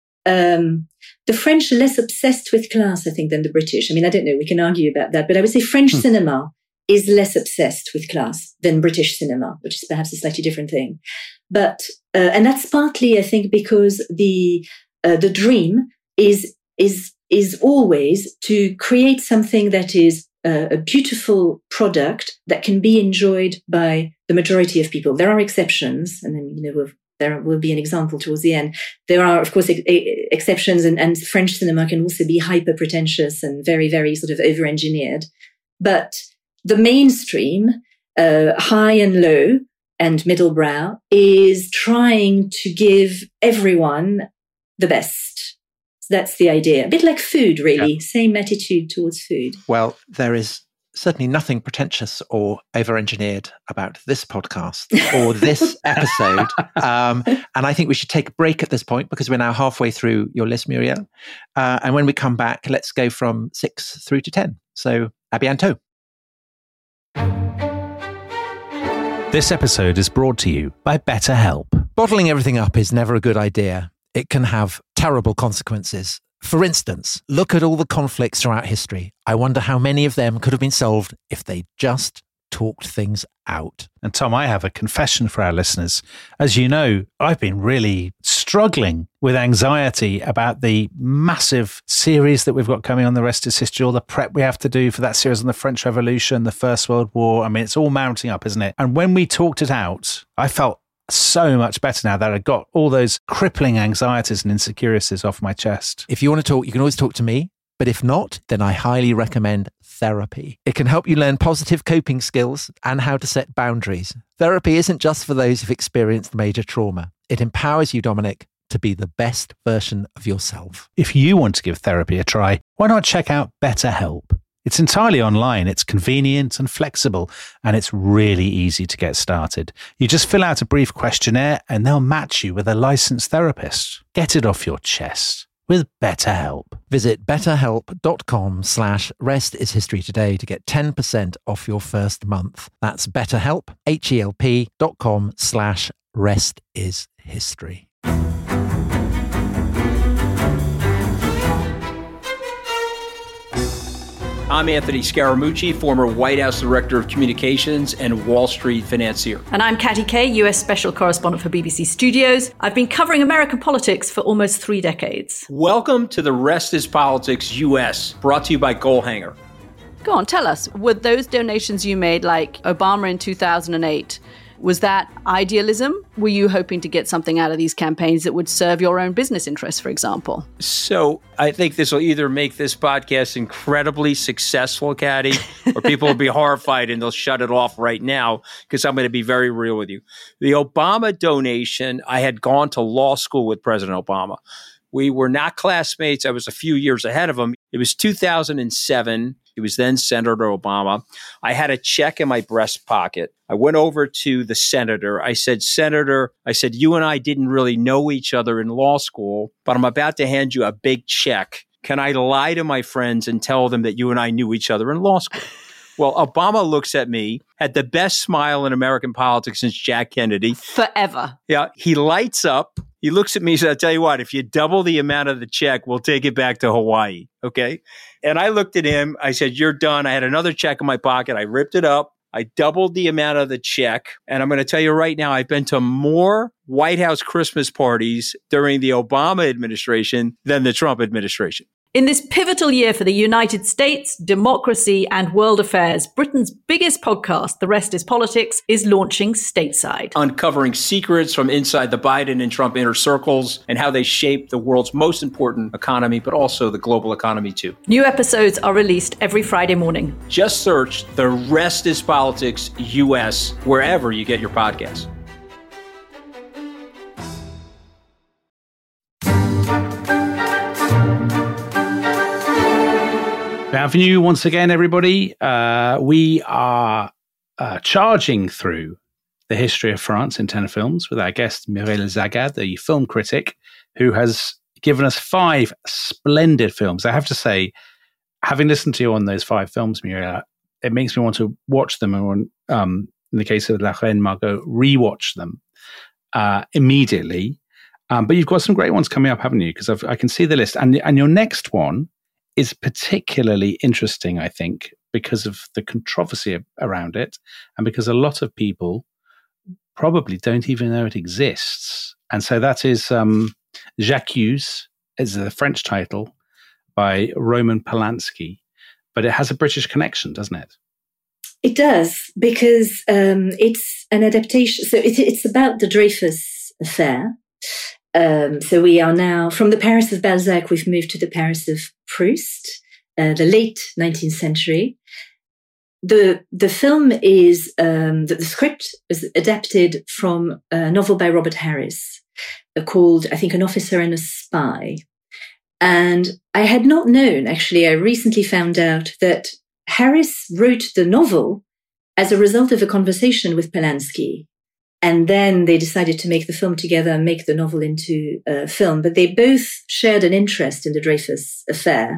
Um, the French are less obsessed with class, I think, than the British. I mean, I don't know, we can argue about that, but I would say French hmm. cinema is less obsessed with class than British cinema, which is perhaps a slightly different thing. But, uh, and that's partly, I think, because the, uh, the dream is, is, is always to create something that is uh, a beautiful product that can be enjoyed by the majority of people. There are exceptions, and then, you know, we've there will be an example towards the end. There are, of course, ex- exceptions, and, and French cinema can also be hyper pretentious and very, very sort of over engineered. But the mainstream, uh, high and low and middle brow, is trying to give everyone the best. So that's the idea. A bit like food, really. Yeah. Same attitude towards food. Well, there is certainly nothing pretentious or over-engineered about this podcast or this episode. Um, and I think we should take a break at this point, because we're now halfway through your list, Muriel. Uh, and when we come back, let's go from six through to ten. So, à bientôt. This episode is brought to you by BetterHelp. Bottling everything up is never a good idea. It can have terrible consequences. For instance, look at all the conflicts throughout history. I wonder how many of them could have been solved if they just talked things out. And Tom, I have a confession for our listeners. As you know, I've been really struggling with anxiety about the massive series that we've got coming on The Rest is History, all the prep we have to do for that series on the French Revolution, the First World War. I mean, it's all mounting up, isn't it? And when we talked it out, I felt so much better now that I got all those crippling anxieties and insecurities off my chest. If you want to talk, you can always talk to me. But if not, then I highly recommend therapy. It can help you learn positive coping skills and how to set boundaries. Therapy isn't just for those who've experienced major trauma. It empowers you, Dominic, to be the best version of yourself. If you want to give therapy a try, why not check out BetterHelp? It's entirely online, it's convenient and flexible, and it's really easy to get started. You just fill out a brief questionnaire and they'll match you with a licensed therapist. Get it off your chest with BetterHelp. Visit betterhelp.com slash rest is history today to get ten percent off your first month. That's betterhelp, H-E-L-P dot com slash rest is history. I'm Anthony Scaramucci, former White House Director of Communications and Wall Street financier. And I'm Katty Kay, U S Special Correspondent for B B C Studios. I've been covering American politics for almost three decades. Welcome to The Rest is Politics U S, brought to you by Goalhanger. Go on, tell us, were those donations you made, like Obama in two thousand eight, was that idealism? Were you hoping to get something out of these campaigns that would serve your own business interests, for example? So I think this will either make this podcast incredibly successful, Katty, or people will be horrified and they'll shut it off right now because I'm going to be very real with you. The Obama donation, I had gone to law school with President Obama. We were not classmates. I was a few years ahead of him. It was two thousand seven. He was then Senator Obama. I had a check in my breast pocket. I went over to the senator. I said, Senator, I said, you and I didn't really know each other in law school, but I'm about to hand you a big check. Can I lie to my friends and tell them that you and I knew each other in law school? Well, Obama looks at me, had the best smile in American politics since Jack Kennedy. Forever. Yeah. He lights up. He looks at me and says, I'll tell you what, if you double the amount of the check, we'll take it back to Hawaii. Okay. And I looked at him. I said, you're done. I had another check in my pocket. I ripped it up. I doubled the amount of the check. And I'm going to tell you right now, I've been to more White House Christmas parties during the Obama administration than the Trump administration. In this pivotal year for the United States, democracy, and world affairs, Britain's biggest podcast, The Rest is Politics, is launching stateside. Uncovering secrets from inside the Biden and Trump inner circles and how they shape the world's most important economy, but also the global economy too. New episodes are released every Friday morning. Just search The Rest is Politics U S wherever you get your podcasts. Bienvenue once again, everybody. Uh, we are uh, charging through the history of France in ten films with our guest Muriel Zaga, the film critic, who has given us five splendid films. I have to say, having listened to you on those five films, Muriel, it makes me want to watch them, and um, in the case of La Reine Margot, rewatch them uh, immediately. Um, but you've got some great ones coming up, haven't you? Because I can see the list. And, and your next one is particularly interesting, I think, because of the controversy around it and because a lot of people probably don't even know it exists. And so that is um, J'accuse, is the French title, by Roman Polanski. But it has a British connection, doesn't it? It does, because um, it's an adaptation. So it, it's about the Dreyfus affair. Um, so we are now, from the Paris of Balzac, we've moved to the Paris of Proust, uh, the late nineteenth century. The the film is, um, the, the script is adapted from a novel by Robert Harris uh, called, I think, An Officer and a Spy. And I had not known, actually, I recently found out that Harris wrote the novel as a result of a conversation with Polanski. And then they decided to make the film together and make the novel into a film. But they both shared an interest in the Dreyfus affair.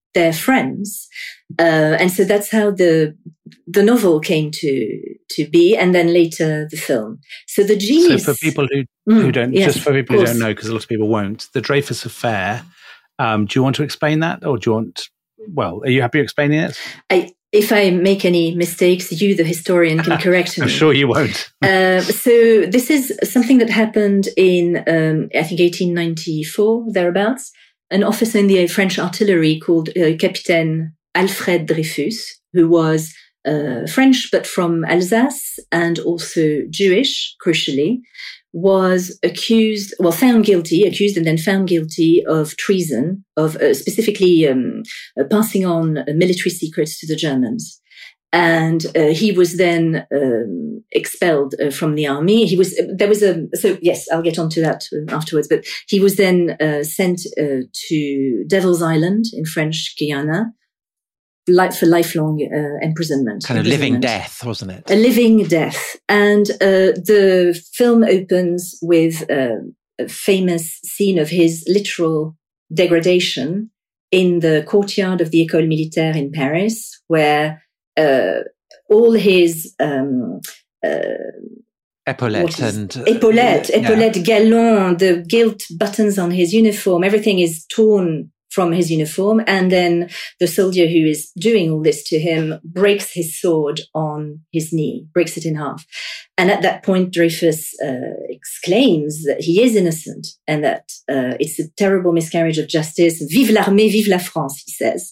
their friends. Uh, and so that's how the the novel came to to be, and then later the film. So the genius. So for people who Mm, who don't, yes, just for people who of don't course. know, because a lot of people won't, the Dreyfus Affair. Um, do you want to explain that, or do you want? Well, are you happy explaining it? I, if I make any mistakes, you, the historian, can correct me. I'm sure you won't. Uh, so this is something that happened in, um, I think, eighteen ninety-four, thereabouts. An officer in the French artillery called uh, Capitaine Alfred Dreyfus, who was uh, French, but from Alsace and also Jewish, crucially, was accused, well, found guilty, accused and then found guilty of treason, of uh, specifically um, uh, passing on uh, military secrets to the Germans. And uh, he was then um, expelled uh, from the army. He was, there was a, so yes, I'll get onto that uh, afterwards, but he was then uh, sent uh, to Devil's Island in French Guiana, like for lifelong uh, imprisonment. Kind of living imprisonment. death, wasn't it? A living death. And uh, the film opens with uh, a famous scene of his literal degradation in the courtyard of the École Militaire in Paris, where uh, all his um, uh, Epaulette and uh, epaulette, yeah. epaulette galon, the gilt buttons on his uniform, everything is torn from his uniform. And then the soldier who is doing all this to him breaks his sword on his knee, breaks it in half. And at that point, Dreyfus uh, exclaims that he is innocent and that uh, it's a terrible miscarriage of justice. Vive l'armée, vive la France, he says.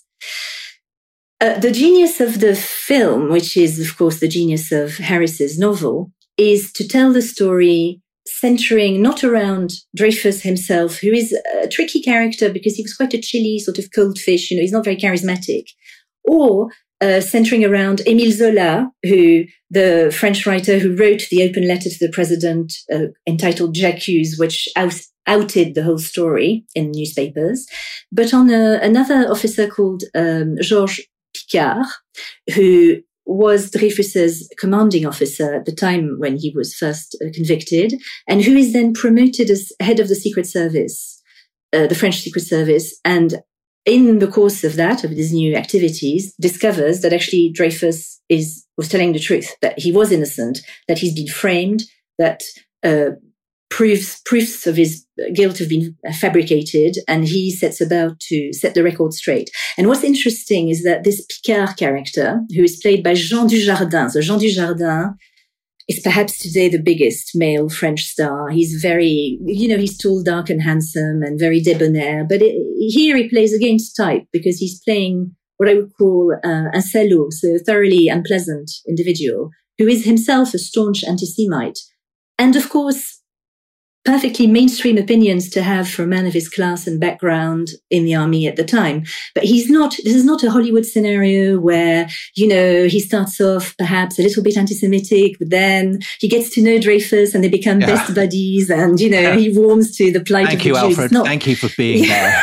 Uh, the genius of the film, which is, of course, the genius of Harris's novel, is to tell the story centering not around Dreyfus himself, who is a tricky character because he was quite a chilly sort of cold fish, you know, he's not very charismatic, or uh, centering around Émile Zola, who the French writer who wrote the open letter to the president uh, entitled J'accuse, which out, outed the whole story in newspapers, but on a, another officer called um, Georges Picquart, who was Dreyfus's commanding officer at the time when he was first uh, convicted, and who is then promoted as head of the Secret Service, uh, the French Secret Service. And in the course of that, of these new activities, discovers that actually Dreyfus is was telling the truth, that he was innocent, that he's been framed, that uh, proofs proofs of his guilt have been fabricated, and he sets about to set the record straight. And what's interesting is that this Picquart character, who is played by Jean Dujardin, so Jean Dujardin is perhaps today the biggest male French star. He's very, you know, he's tall, dark and handsome and very debonair, but it, here he plays against type because he's playing what I would call uh, un salaud, so a thoroughly unpleasant individual who is himself a staunch anti-Semite. And of course, perfectly mainstream opinions to have for a man of his class and background in the army at the time. But he's not, this is not a Hollywood scenario where, you know, he starts off perhaps a little bit anti-Semitic, but then he gets to know Dreyfus and they become Yeah. best buddies, and, you know, Yeah. he warms to the plight Thank of you, the Jews. Alfred. It's not, Thank you for being there.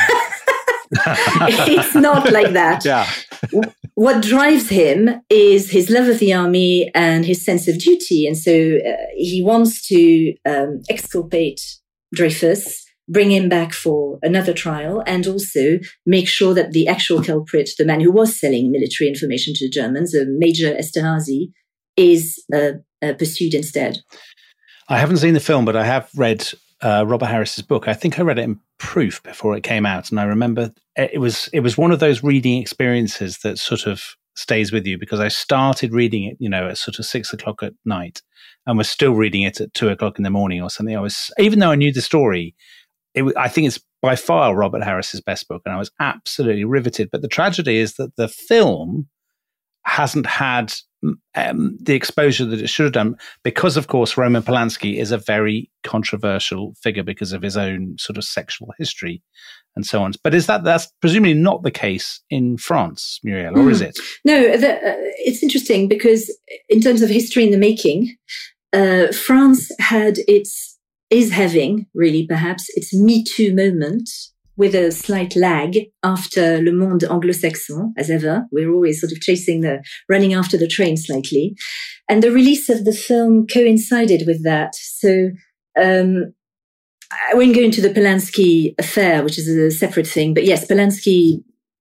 it's not like that. Yeah. What drives him is his love of the army and his sense of duty. And so uh, he wants to um, exculpate Dreyfus, bring him back for another trial, and also make sure that the actual culprit, the man who was selling military information to the Germans, uh, Major Esterhazy, is uh, uh, pursued instead. I haven't seen the film, but I have read uh, Robert Harris's book. I think I read it in proof before it came out, and I remember it was it was one of those reading experiences that sort of stays with you, because I started reading it, you know, at sort of six o'clock at night, and was still reading it at two o'clock in the morning or something. I was, even though I knew the story, it, I think it's by far Robert Harris's best book, and I was absolutely riveted. But the tragedy is that the film hasn't had um, the exposure that it should have done, because, of course, Roman Polanski is a very controversial figure because of his own sort of sexual history and so on. But is that that's presumably not the case in France, Muriel, or mm. is it? No, the, uh, it's interesting because in terms of history in the making, uh, France had its is having really perhaps its Me Too moment, with a slight lag after Le Monde Anglo-Saxon, as ever. We're always sort of chasing the, running after the train slightly. And the release of the film coincided with that. So um, I won't go into the Polanski affair, which is a separate thing. But yes, Polanski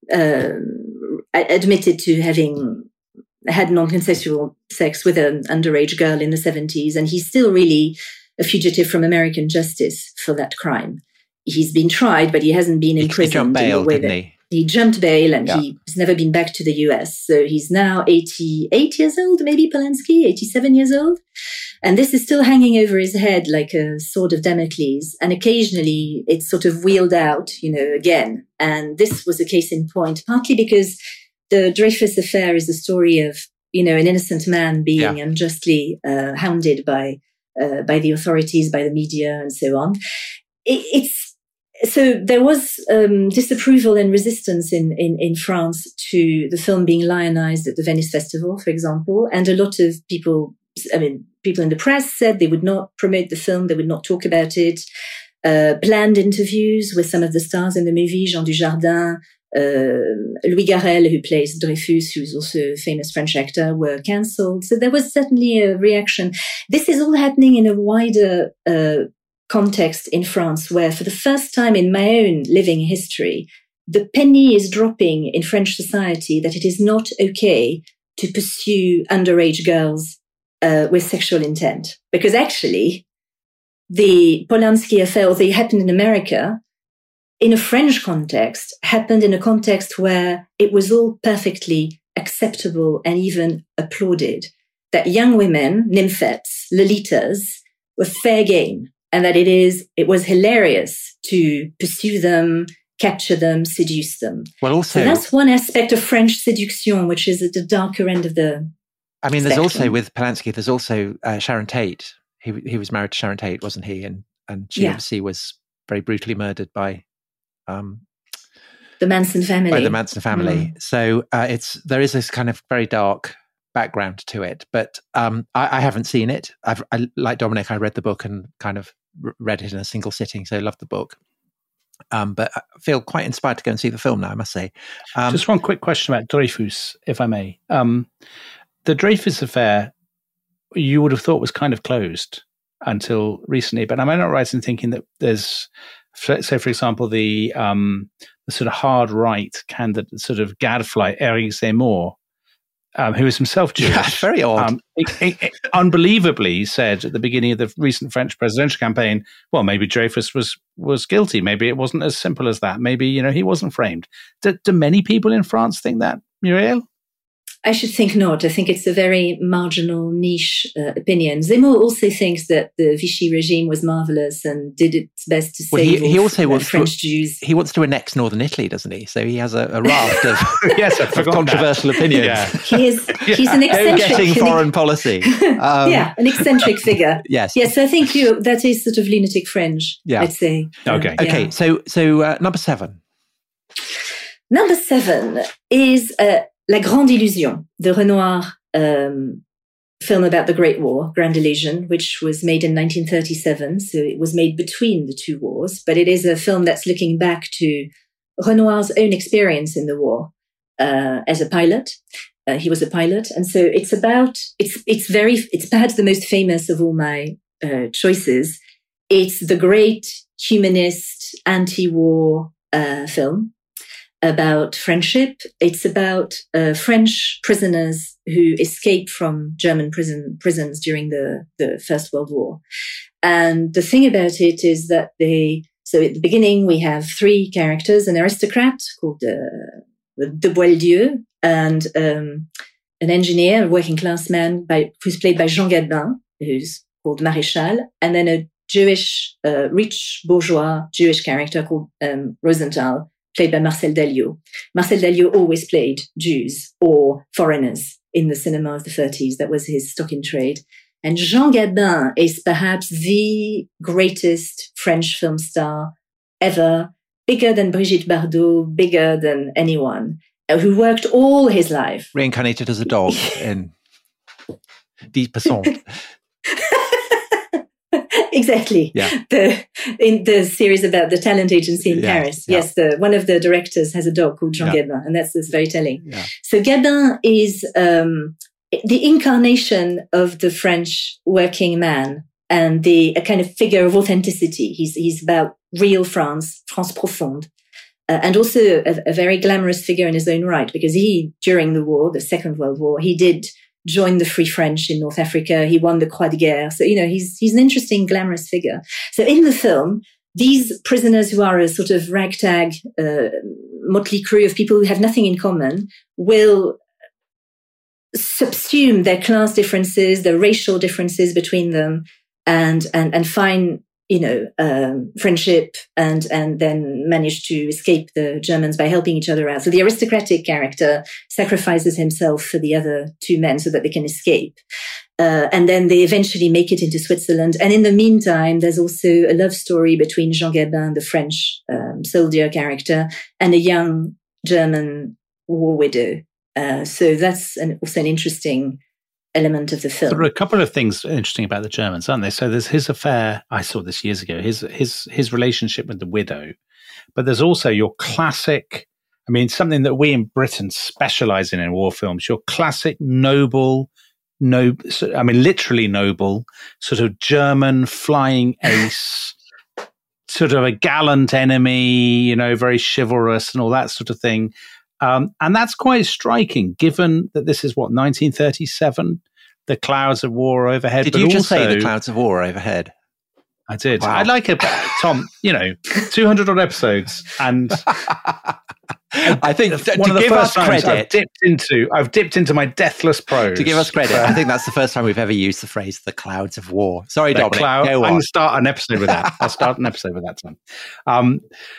um, admitted to having had non-consensual sex with an underage girl in the seventies, and he's still really a fugitive from American justice for that crime. He's been tried, but he hasn't been he, imprisoned. He jumped bail, in the way didn't that, he? He jumped bail, and yeah. he's never been back to the U S. So he's now eighty-eight years old, maybe Polanski, eighty-seven years old. And this is still hanging over his head like a sword of Damocles. And occasionally it's sort of wheeled out, you know, again. And this was a case in point, partly because the Dreyfus affair is the story of, you know, an innocent man being yeah. unjustly uh, hounded by uh, by the authorities, by the media, and so on. It, it's so there was um, disapproval and resistance in, in in France to the film being lionized at the Venice Festival, for example, and a lot of people, I mean, people in the press said they would not promote the film, they would not talk about it. Uh, planned interviews with some of the stars in the movie, Jean Dujardin, uh, Louis Garrel, who plays Dreyfus, who's also a famous French actor, were cancelled. So there was certainly a reaction. This is all happening in a wider uh, context in France, where for the first time in my own living history, the penny is dropping in French society that it is not okay to pursue underage girls uh, with sexual intent. Because actually, the Polanski affair, although it happened in America, in a French context, happened in a context where it was all perfectly acceptable and even applauded. That young women, nymphets, lolitas, were fair game, and that it is it was hilarious to pursue them, capture them, seduce them. Well, also so that's one aspect of French seduction, which is at the darker end of the. I mean, there's spectrum. also with Polanski, there's also uh, Sharon Tate. He he was married to Sharon Tate, wasn't he? And and she yeah. obviously was very brutally murdered by um, the Manson family. By the Manson family. Mm. So uh, it's there is this kind of very dark background to it. But um, I, I haven't seen it. I've I, like Dominic, I read the book and kind of read it in a single sitting. So I loved the book. Um, but I feel quite inspired to go and see the film now, I must say. Um, Just one quick question about Dreyfus, if I may. Um, the Dreyfus affair, you would have thought was kind of closed until recently, but am I not right in thinking that there's, say, for example, the um, the sort of hard right candidate, sort of gadfly, Eric Zemmour, um, who is himself Jewish, yeah, very odd, um, it, it, it unbelievably said at the beginning of the recent French presidential campaign, well, maybe Dreyfus was was guilty, maybe it wasn't as simple as that, maybe you know he wasn't framed. Do, do many people in France think that, Muriel? I should think not. I think it's a very marginal niche uh, opinion. Zemmour also thinks that the Vichy regime was marvelous and did its best to well, save he, he all, also uh, wants French to, Jews. He wants to annex northern Italy, doesn't he? So he has a, a raft of, yes, I of controversial that. opinions. Yeah. He is, he's an eccentric... Go-getting foreign policy. Um, yeah, an eccentric figure. Yes. Yes, I think you, that is sort of lunatic fringe, yeah. I'd say. Okay. Um, okay, yeah. so, so uh, number seven. Number seven is... Uh, La Grande Illusion, the Renoir um, film about the Great War, Grand Illusion, which was made in nineteen thirty-seven. So it was made between the two wars, but it is a film that's looking back to Renoir's own experience in the war uh, as a pilot. Uh, he was a pilot. And so it's about, it's, it's very, it's perhaps the most famous of all my uh, choices. It's the great humanist anti-war uh, film about friendship. It's about uh, French prisoners who escaped from German prison prisons during the, the First World War. And the thing about it is that they, so at the beginning we have three characters, an aristocrat called uh, de Boieldieu, and um, an engineer, a working class man by, who's played by Jean Gabin, who's called Maréchal, and then a Jewish, uh, rich bourgeois Jewish character called um, Rosenthal, played by Marcel Dalliot. Marcel Dalliot always played Jews or foreigners in the cinema of the thirties. That was his stock in trade. And Jean Gabin is perhaps the greatest French film star ever, bigger than Brigitte Bardot, bigger than anyone, who worked all his life. Reincarnated as a dog in dix percent. Exactly. Yeah. The in the series about the talent agency in yeah, Paris. Yeah. Yes, the one of the directors has a dog called Jean yeah. Gabin, and that's, that's very telling. Yeah. So Gabin is um, the incarnation of the French working man and the a kind of figure of authenticity. He's he's about real France, France profonde. uh, and also a, a very glamorous figure in his own right, because he, during the war, the Second World War, he did join the Free French in North Africa. He won the Croix de Guerre. So, you know, he's he's an interesting, glamorous figure. So in the film, these prisoners who are a sort of ragtag, uh, motley crew of people who have nothing in common will subsume their class differences, the racial differences between them, and and and find, you know, um, friendship, and and then manage to escape the Germans by helping each other out. So the aristocratic character sacrifices himself for the other two men so that they can escape. Uh, and then they eventually make it into Switzerland. And in the meantime, there's also a love story between Jean Gabin, the French um, soldier character, and a young German war widow. Uh, so that's an, also an interesting element of the film. There are a couple of things interesting about the Germans, aren't there? So there's his affair. I saw this years ago. His his his relationship with the widow, but there's also your classic. I mean, something that we in Britain specialize in in war films. Your classic noble, no, I mean literally noble, sort of German flying ace, sort of a gallant enemy. You know, very chivalrous and all that sort of thing. Um, and that's quite striking, given that this is, what, nineteen thirty-seven? The clouds of war overhead. Did but you just also, say the clouds of war overhead? I did. Wow. I like it, Tom, you know, two hundred odd episodes. And I think to, one to of the give first us times credit, I've dipped into, I've dipped into my deathless prose. to give us credit, I think that's the first time we've ever used the phrase "the clouds of war." Sorry, The Dominic. cloud, Go I'm on. going to start an episode with that. I'll start an episode with that, Tom. Um,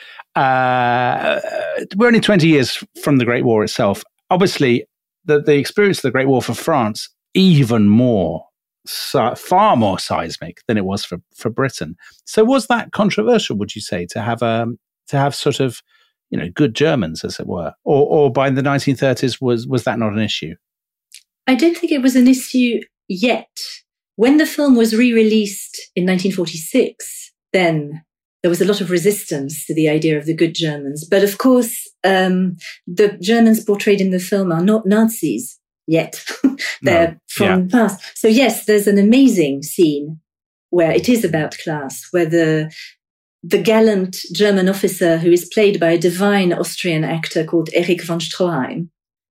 uh, we're only twenty years from the Great War itself. Obviously, the, the experience of the Great War for France, even more, so, far more seismic than it was for, for Britain. So was that controversial, would you say, to have a, to have sort of, you know, good Germans, as it were? Or, or by the nineteen thirties, was, was that not an issue? I don't think it was an issue yet. When the film was re-released in nineteen forty-six, then there was a lot of resistance to the idea of the good Germans. But of course, um, the Germans portrayed in the film are not Nazis yet. They're No. from Yeah. the past. So yes, there's an amazing scene where it is about class, where the the gallant German officer, who is played by a divine Austrian actor called Erich von Stroheim,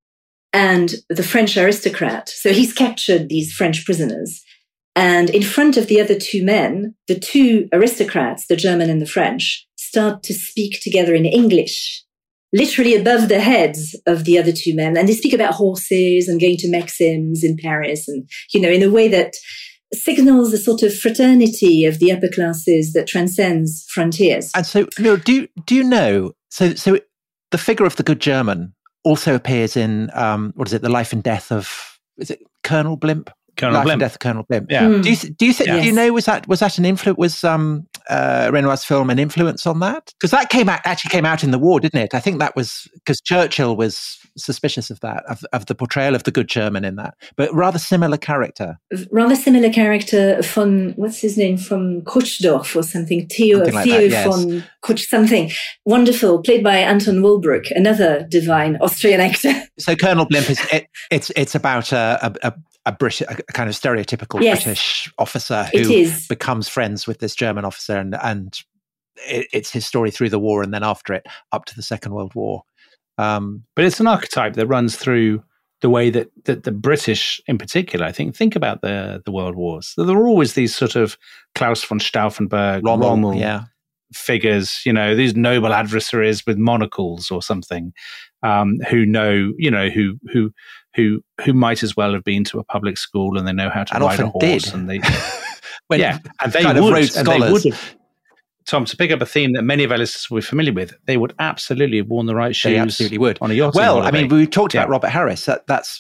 and the French aristocrat. So he's captured these French prisoners. And in front of the other two men, the two aristocrats, the German and the French, start to speak together in English, literally above the heads of the other two men. And they speak about horses and going to Maxim's in Paris, and, you know, in a way that signals a sort of fraternity of the upper classes that transcends frontiers. And so, Muriel, do you, do you know? So, so the figure of the good German also appears in um, what is it? The Life and Death of is it Colonel Blimp? Colonel Life Blimp. and Death of Colonel Blimp. Yeah. Hmm. Do you do you think? Yes. Do you know? Was that was that an influence? Was um, uh, Renoir's film an influence on that? Because that came out actually came out in the war, didn't it? I think that was because Churchill was suspicious of that, of, of the portrayal of the good German in that, but rather similar character. Rather similar character from, what's his name, from Kruchdorf or something, Theo, Something like Theo that, yes. von Kruch something. Wonderful, played by Anton Walbrook, another divine Austrian actor. So Colonel Blimp is it, it's it's about a a, a British a kind of stereotypical Yes. British officer It who is. becomes friends with this German officer, and and it, it's his story through the war and then after it up to the Second World War. Um, But it's an archetype that runs through the way that, that the British, in particular, I think, think about the the world wars. There are always these sort of Klaus von Stauffenberg, Rommel, Rommel yeah. figures, you know, these noble adversaries with monocles or something, um, who know, you know, who who who who might as well have been to a public school and they know how to And ride a often horse, did. and they, when yeah, and they kind of would, Rhodes and they Scholars. would have. Tom, to pick up a theme that many of our listeners will be familiar with, they would absolutely have worn the right shoes. They absolutely would. On a yacht. Well, I mean, we talked about Yeah. Robert Harris. That, that's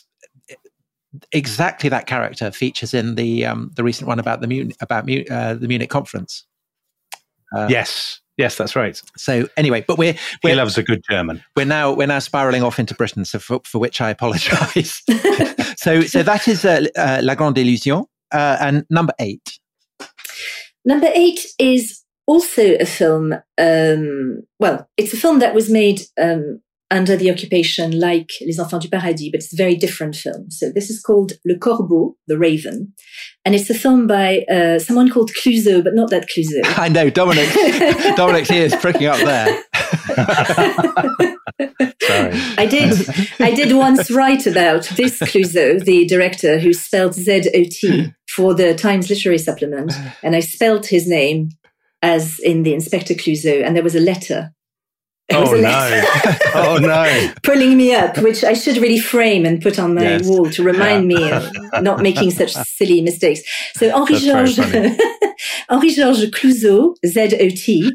exactly that character features in the um, the recent one about the Mun- about Mu- uh, the Munich conference. Uh, yes, yes, that's right. So anyway, but we're He we're, loves a good German. we're now we're now spiraling off into Britain, so for, for which I apologise. so so that is uh, uh, La Grande Illusion, uh, and number eight. Number eight is also a film, um, well, it's a film that was made um, under the occupation like Les Enfants du Paradis, but it's a very different film. So this is called Le Corbeau, The Raven. And it's a film by uh, someone called Clouseau, but not that Clouseau. I know Dominic. Dominic's ears pricking up there. Sorry. I did I did once write about this Clouseau, the director who spelled Z O T for the Times Literary Supplement, and I spelled his name as in the Inspector Clouseau, and there was a letter. There oh, was a no. letter oh, no. pulling me up, which I should really frame and put on my Yes. wall to remind me of not making such silly mistakes. So Henri That's very Georges Henri Georges Clouseau, Z O T,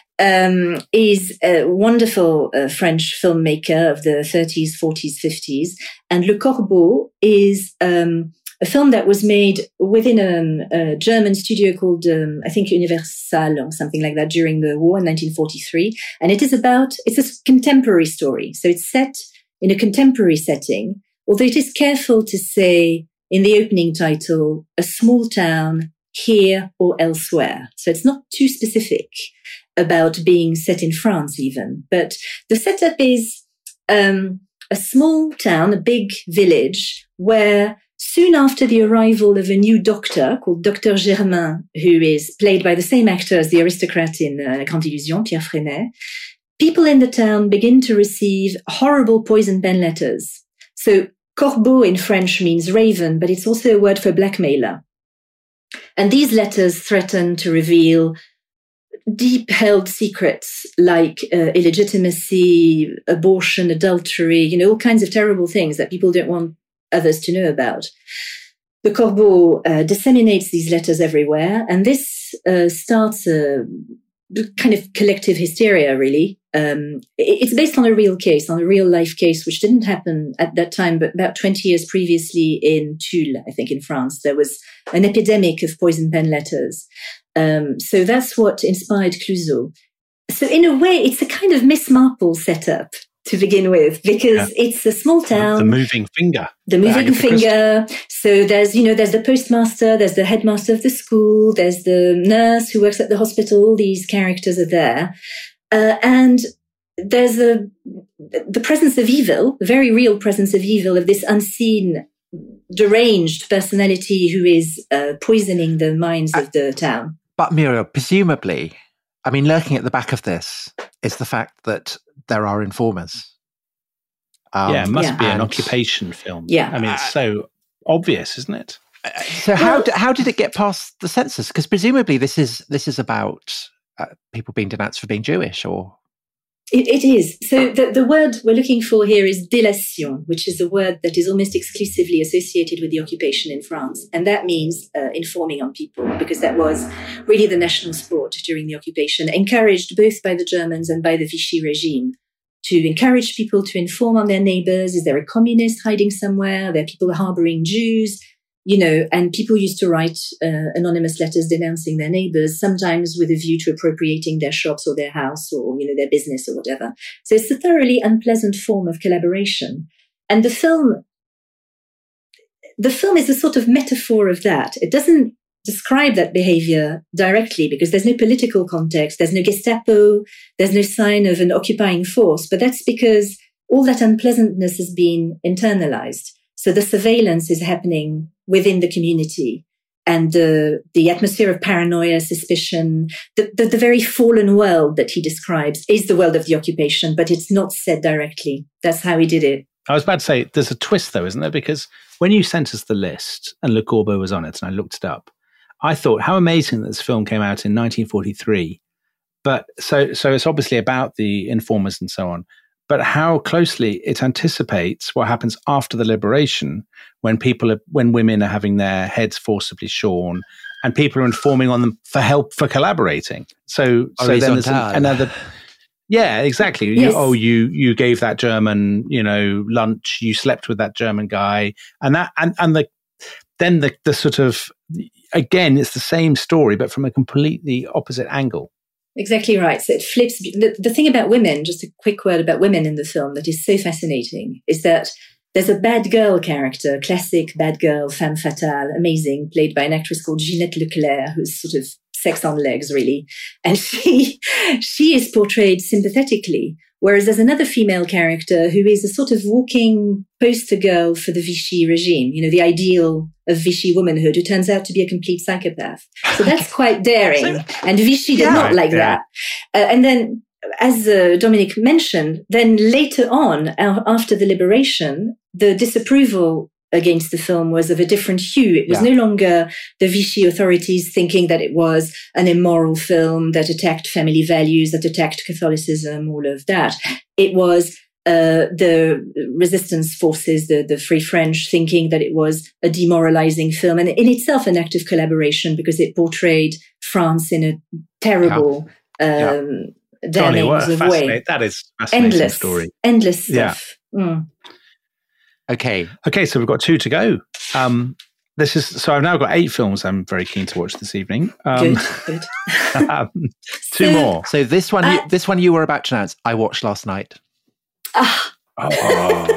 um, is a wonderful uh, French filmmaker of the thirties, forties, fifties. And Le Corbeau is um, a film that was made within a, a German studio called, um, I think, Universal or something like that during the war in nineteen forty-three. And it is about, it's a contemporary story. So it's set in a contemporary setting, although it is careful to say in the opening title, a small town here or elsewhere. So it's not too specific about being set in France even. But the setup is um, a small town, a big village, where soon after the arrival of a new doctor called Doctor Germain, who is played by the same actor as the aristocrat in uh, La Grande Illusion, Pierre Freinet, people in the town begin to receive horrible poison pen letters. So corbeau in French means raven, but it's also a word for blackmailer. And these letters threaten to reveal deep-held secrets like uh, illegitimacy, abortion, adultery, you know, all kinds of terrible things that people don't want others to know about. The Corbeau uh, disseminates these letters everywhere, and this uh, starts a kind of collective hysteria, really. Um, it's based on a real case, on a real life case, which didn't happen at that time, but about twenty years previously in Tulle, I think in France, there was an epidemic of poison pen letters. Um, so that's what inspired Clouseau. So in a way, it's a kind of Miss Marple setup to begin with, because yeah. it's a small town. The moving finger. The moving finger. So there's, you know, there's the postmaster, there's the headmaster of the school, there's the nurse who works at the hospital. All these characters are there. Uh, and there's a, the presence of evil, the very real presence of evil, of this unseen, deranged personality who is uh, poisoning the minds of the town. But Muriel, presumably, I mean, lurking at the back of this is the fact that there are informers. Um, yeah, it must yeah. be an and, occupation film. Yeah. I mean, it's so obvious, isn't it? So how well, how did it get past the censors? Because presumably this is this is about uh, people being denounced for being Jewish, or it, it is. So the, the word we're looking for here is délation, which is a word that is almost exclusively associated with the occupation in France, and that means uh, informing on people, because that was really the national sport during the occupation, encouraged both by the Germans and by the Vichy regime, to encourage people to inform on their neighbors. Is there a communist hiding somewhere? Are there people harboring Jews? You know, and people used to write uh, anonymous letters denouncing their neighbors, sometimes with a view to appropriating their shops or their house or, you know, their business or whatever. So it's a thoroughly unpleasant form of collaboration. And the film, the film is a sort of metaphor of that. It doesn't describe that behavior directly because there's no political context, there's no Gestapo, there's no sign of an occupying force, but that's because all that unpleasantness has been internalized. So the surveillance is happening within the community, and the the atmosphere of paranoia, suspicion, the, the, the very fallen world that he describes is the world of the occupation, but it's not said directly. That's how he did it. I was about to say, there's a twist though, isn't there? Because when you sent us the list and Le Corbeau was on it and I looked it up, I thought how amazing that this film came out in nineteen forty-three. But so so it's obviously about the informers and so on. But how closely it anticipates what happens after the liberation, when people are, when women are having their heads forcibly shorn, and people are informing on them for help for collaborating. So, so then there's an, another. Yeah, exactly. Yes. You, oh, you you gave that German, you know, lunch. You slept with that German guy, and that and and the then the the sort of again, it's the same story, but from a completely opposite angle. Exactly right. So it flips. The, the thing about women, just a quick word about women in the film that is so fascinating, is that there's a bad girl character, classic bad girl, femme fatale, amazing, played by an actress called Ginette Leclerc, who's sort of sex on legs, really. And she, she is portrayed sympathetically. Whereas there's another female character who is a sort of walking poster girl for the Vichy regime, you know, the ideal of Vichy womanhood, who turns out to be a complete psychopath. So that's quite daring. And Vichy did yeah, not like yeah. that. Uh, and then as uh, Dominic mentioned, then later on, uh, after the liberation, the disapproval against the film was of a different hue. It was yeah. no longer the Vichy authorities thinking that it was an immoral film that attacked family values, that attacked Catholicism, all of that. It was uh, the resistance forces, the, the Free French, thinking that it was a demoralizing film, and in itself an act of collaboration because it portrayed France in a terrible yeah. um, yeah. damnings of way. That is a fascinating endless, story. Endless stuff. Yeah. Mm. Okay. Okay, so we've got two to go. Um, this is so I've now got eight films I'm very keen to watch this evening. Um, good, good. um, two so, more. So this one, uh, you, this one you were about to announce, I watched last night. Ah. Oh.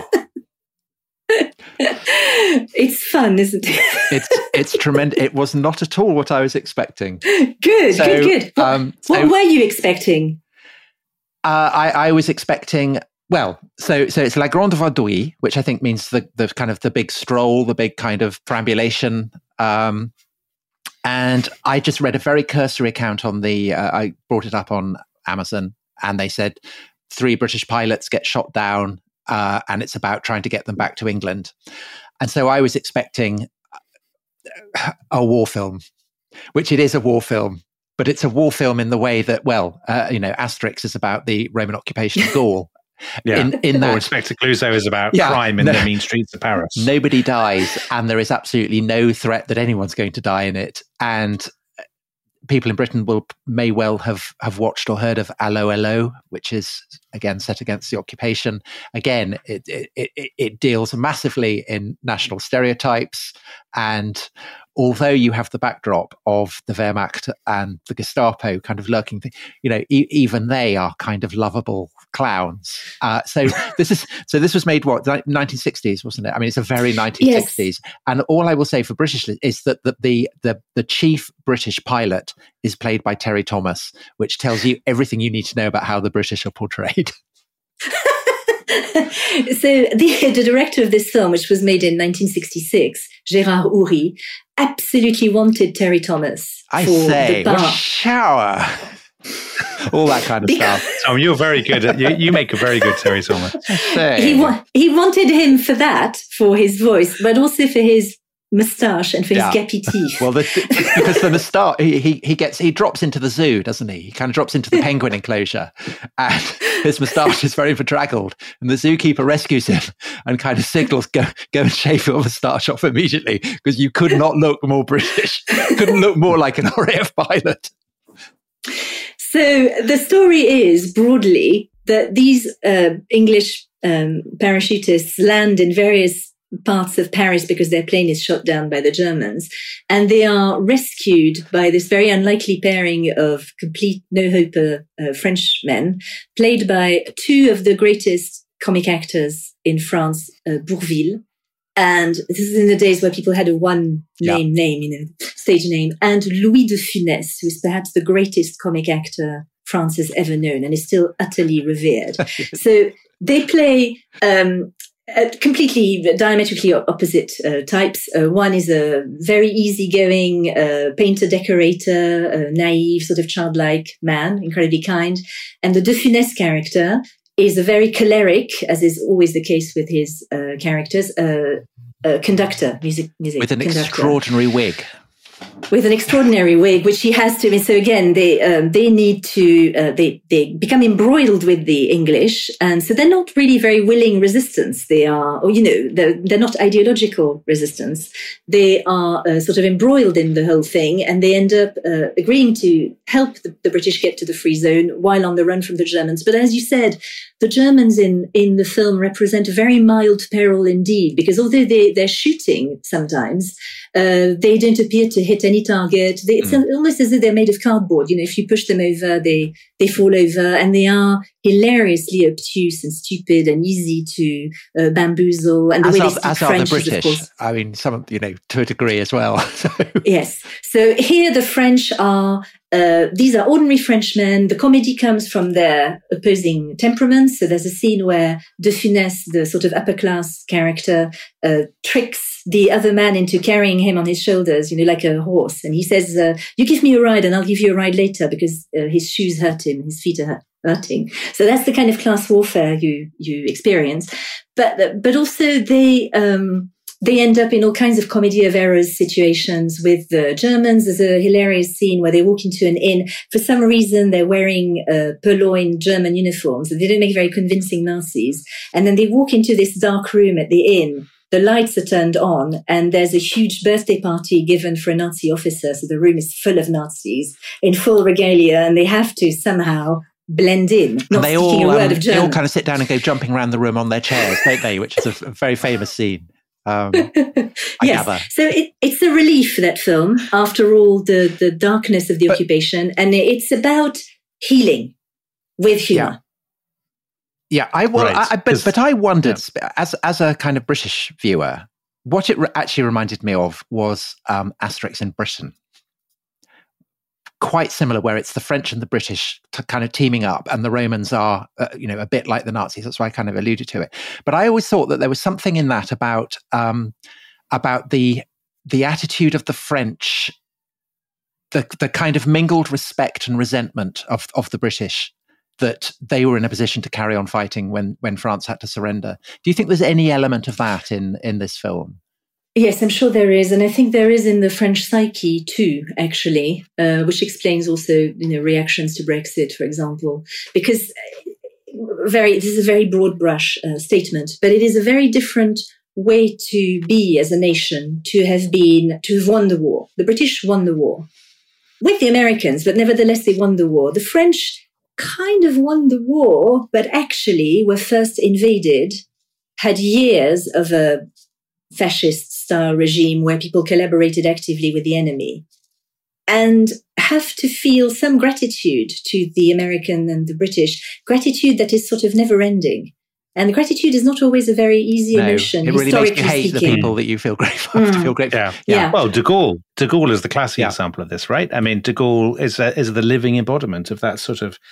It's fun, isn't it? it's it's tremendous. It was not at all what I was expecting. Good, so, good, good. What, um, so, what were you expecting? Uh, I, I was expecting. Well, so so it's La Grande Vadrouille, which I think means the the kind of the big stroll, the big kind of perambulation. Um, and I just read a very cursory account on the. Uh, I brought it up on Amazon, and they said three British pilots get shot down, uh, and it's about trying to get them back to England. And so I was expecting a war film, which it is a war film, but it's a war film in the way that, well, uh, you know, Asterix is about the Roman occupation of Gaul. Yeah, in, in that, or Inspector Clouseau is about yeah, crime in no, the mean streets of Paris. Nobody dies, and there is absolutely no threat that anyone's going to die in it. And people in Britain will may well have, have watched or heard of Allo Allo, which is, again, set against the occupation. Again, it, it, it, it deals massively in national stereotypes. And although you have the backdrop of the Wehrmacht and the Gestapo kind of lurking, th- you know, e- even they are kind of lovable clowns. Uh, so this is so this was made what nineteen sixties, wasn't it? I mean, it's a very nineteen sixties. Yes. And all I will say for British is that the, the the the chief British pilot is played by Terry Thomas, which tells you everything you need to know about how the British are portrayed. So the, the director of this film, which was made in nineteen sixty-six, Gérard Houry, absolutely wanted Terry Thomas I for say, the bar. shower. All that kind of stuff. Tom, you're very good at you. You make a very good Terry Thomas. He wa- he wanted him for that, for his voice, but also for his moustache and for yeah. his gappy teeth. Well, the, the, because the moustache, he, he he gets he drops into the zoo, doesn't he? He kind of drops into the penguin enclosure, and his moustache is very bedraggled. And the zookeeper rescues him and kind of signals, "Go go and shave your moustache off immediately, because you could not look more British. Couldn't look more like an R A F pilot." So the story is broadly that these uh, English um, parachutists land in various parts of Paris because their plane is shot down by the Germans, and they are rescued by this very unlikely pairing of complete no-hoper uh, Frenchmen, played by two of the greatest comic actors in France, uh, Bourvil. And this is in the days where people had a one name yeah. name, you know, stage name, and Louis de Funès, who is perhaps the greatest comic actor France has ever known and is still utterly revered. So they play um, uh, completely diametrically opposite uh, types. Uh, one is a very easygoing uh, painter, decorator, uh, naive, sort of childlike man, incredibly kind. And the de Funès character is a very choleric, as is always the case with his uh, characters, uh, uh, conductor, music, music with an conductor. extraordinary wig. With an extraordinary wig, which he has to. I mean, so again, they um, they need to uh, they they become embroiled with the English, and so they're not really very willing resistance. They are, or you know, they're, they're not ideological resistance. They are uh, sort of embroiled in the whole thing, and they end up uh, agreeing to help the, the British get to the free zone while on the run from the Germans. But as you said, the Germans in in the film represent a very mild peril indeed, because although they they're shooting sometimes, uh, they don't appear to hit any target. They, it's mm. almost as if they're made of cardboard. You know, if you push them over, they they fall over, and they are hilariously obtuse and stupid and easy to uh, bamboozle. And the as way are, they speak as French, are the British. Is, of course, I mean, some you know to a degree as well. So. Yes. So here the French are. Uh, these are ordinary Frenchmen. The comedy comes from their opposing temperaments. So there's a scene where De Funès, the sort of upper class character, uh, tricks the other man into carrying him on his shoulders, you know, like a horse. And he says, uh, you give me a ride and I'll give you a ride later, because uh, his shoes hurt him, his feet are, hurting. So that's the kind of class warfare you you experience. But but also they um, they end up in all kinds of comedy of errors situations with the Germans. There's a hilarious scene where they walk into an inn. For some reason, they're wearing uh, purloined German uniforms. They don't make very convincing Nazis. And then they walk into this dark room at the inn. The lights are turned on, and there's a huge birthday party given for a Nazi officer. So the room is full of Nazis in full regalia, and they have to somehow blend in, not they speaking all, a word um, of German. They all kind of sit down and go jumping around the room on their chairs, don't they? Which is a, a very famous scene. Um, I yes. gather. So it, it's a relief for that film, after all the, the darkness of the but, occupation. And it's about healing with humor. Yeah, yeah I, well, right. I, but, but I wondered, yeah. as, as a kind of British viewer, what it re- actually reminded me of was um, Asterix in Britain. Quite similar, where it's the French and the British t- kind of teaming up, and the Romans are, uh, you know, a bit like the Nazis. That's why I kind of alluded to it. But I always thought that there was something in that about um, about the the attitude of the French, the the kind of mingled respect and resentment of of the British, that they were in a position to carry on fighting when when France had to surrender. Do you think there's any element of that in in this film? Yes, I'm sure there is. And I think there is in the French psyche too, actually, uh, which explains also, you know, reactions to Brexit, for example, because very, this is a very broad brush uh, statement, but it is a very different way to be as a nation, to have been, to have won the war. The British won the war with the Americans, but nevertheless they won the war. The French kind of won the war, but actually were first invaded, had years of a fascist-style regime where people collaborated actively with the enemy, and have to feel some gratitude to the American and the British, gratitude that is sort of never-ending. And gratitude is not always a very easy no, emotion, it really historically makes you hate speaking. the people that you feel grateful mm. to feel grateful. Yeah. Yeah. yeah. Well, de Gaulle, de Gaulle is the classic yeah. example of this, right? I mean, de Gaulle is a, is the living embodiment of that sort of.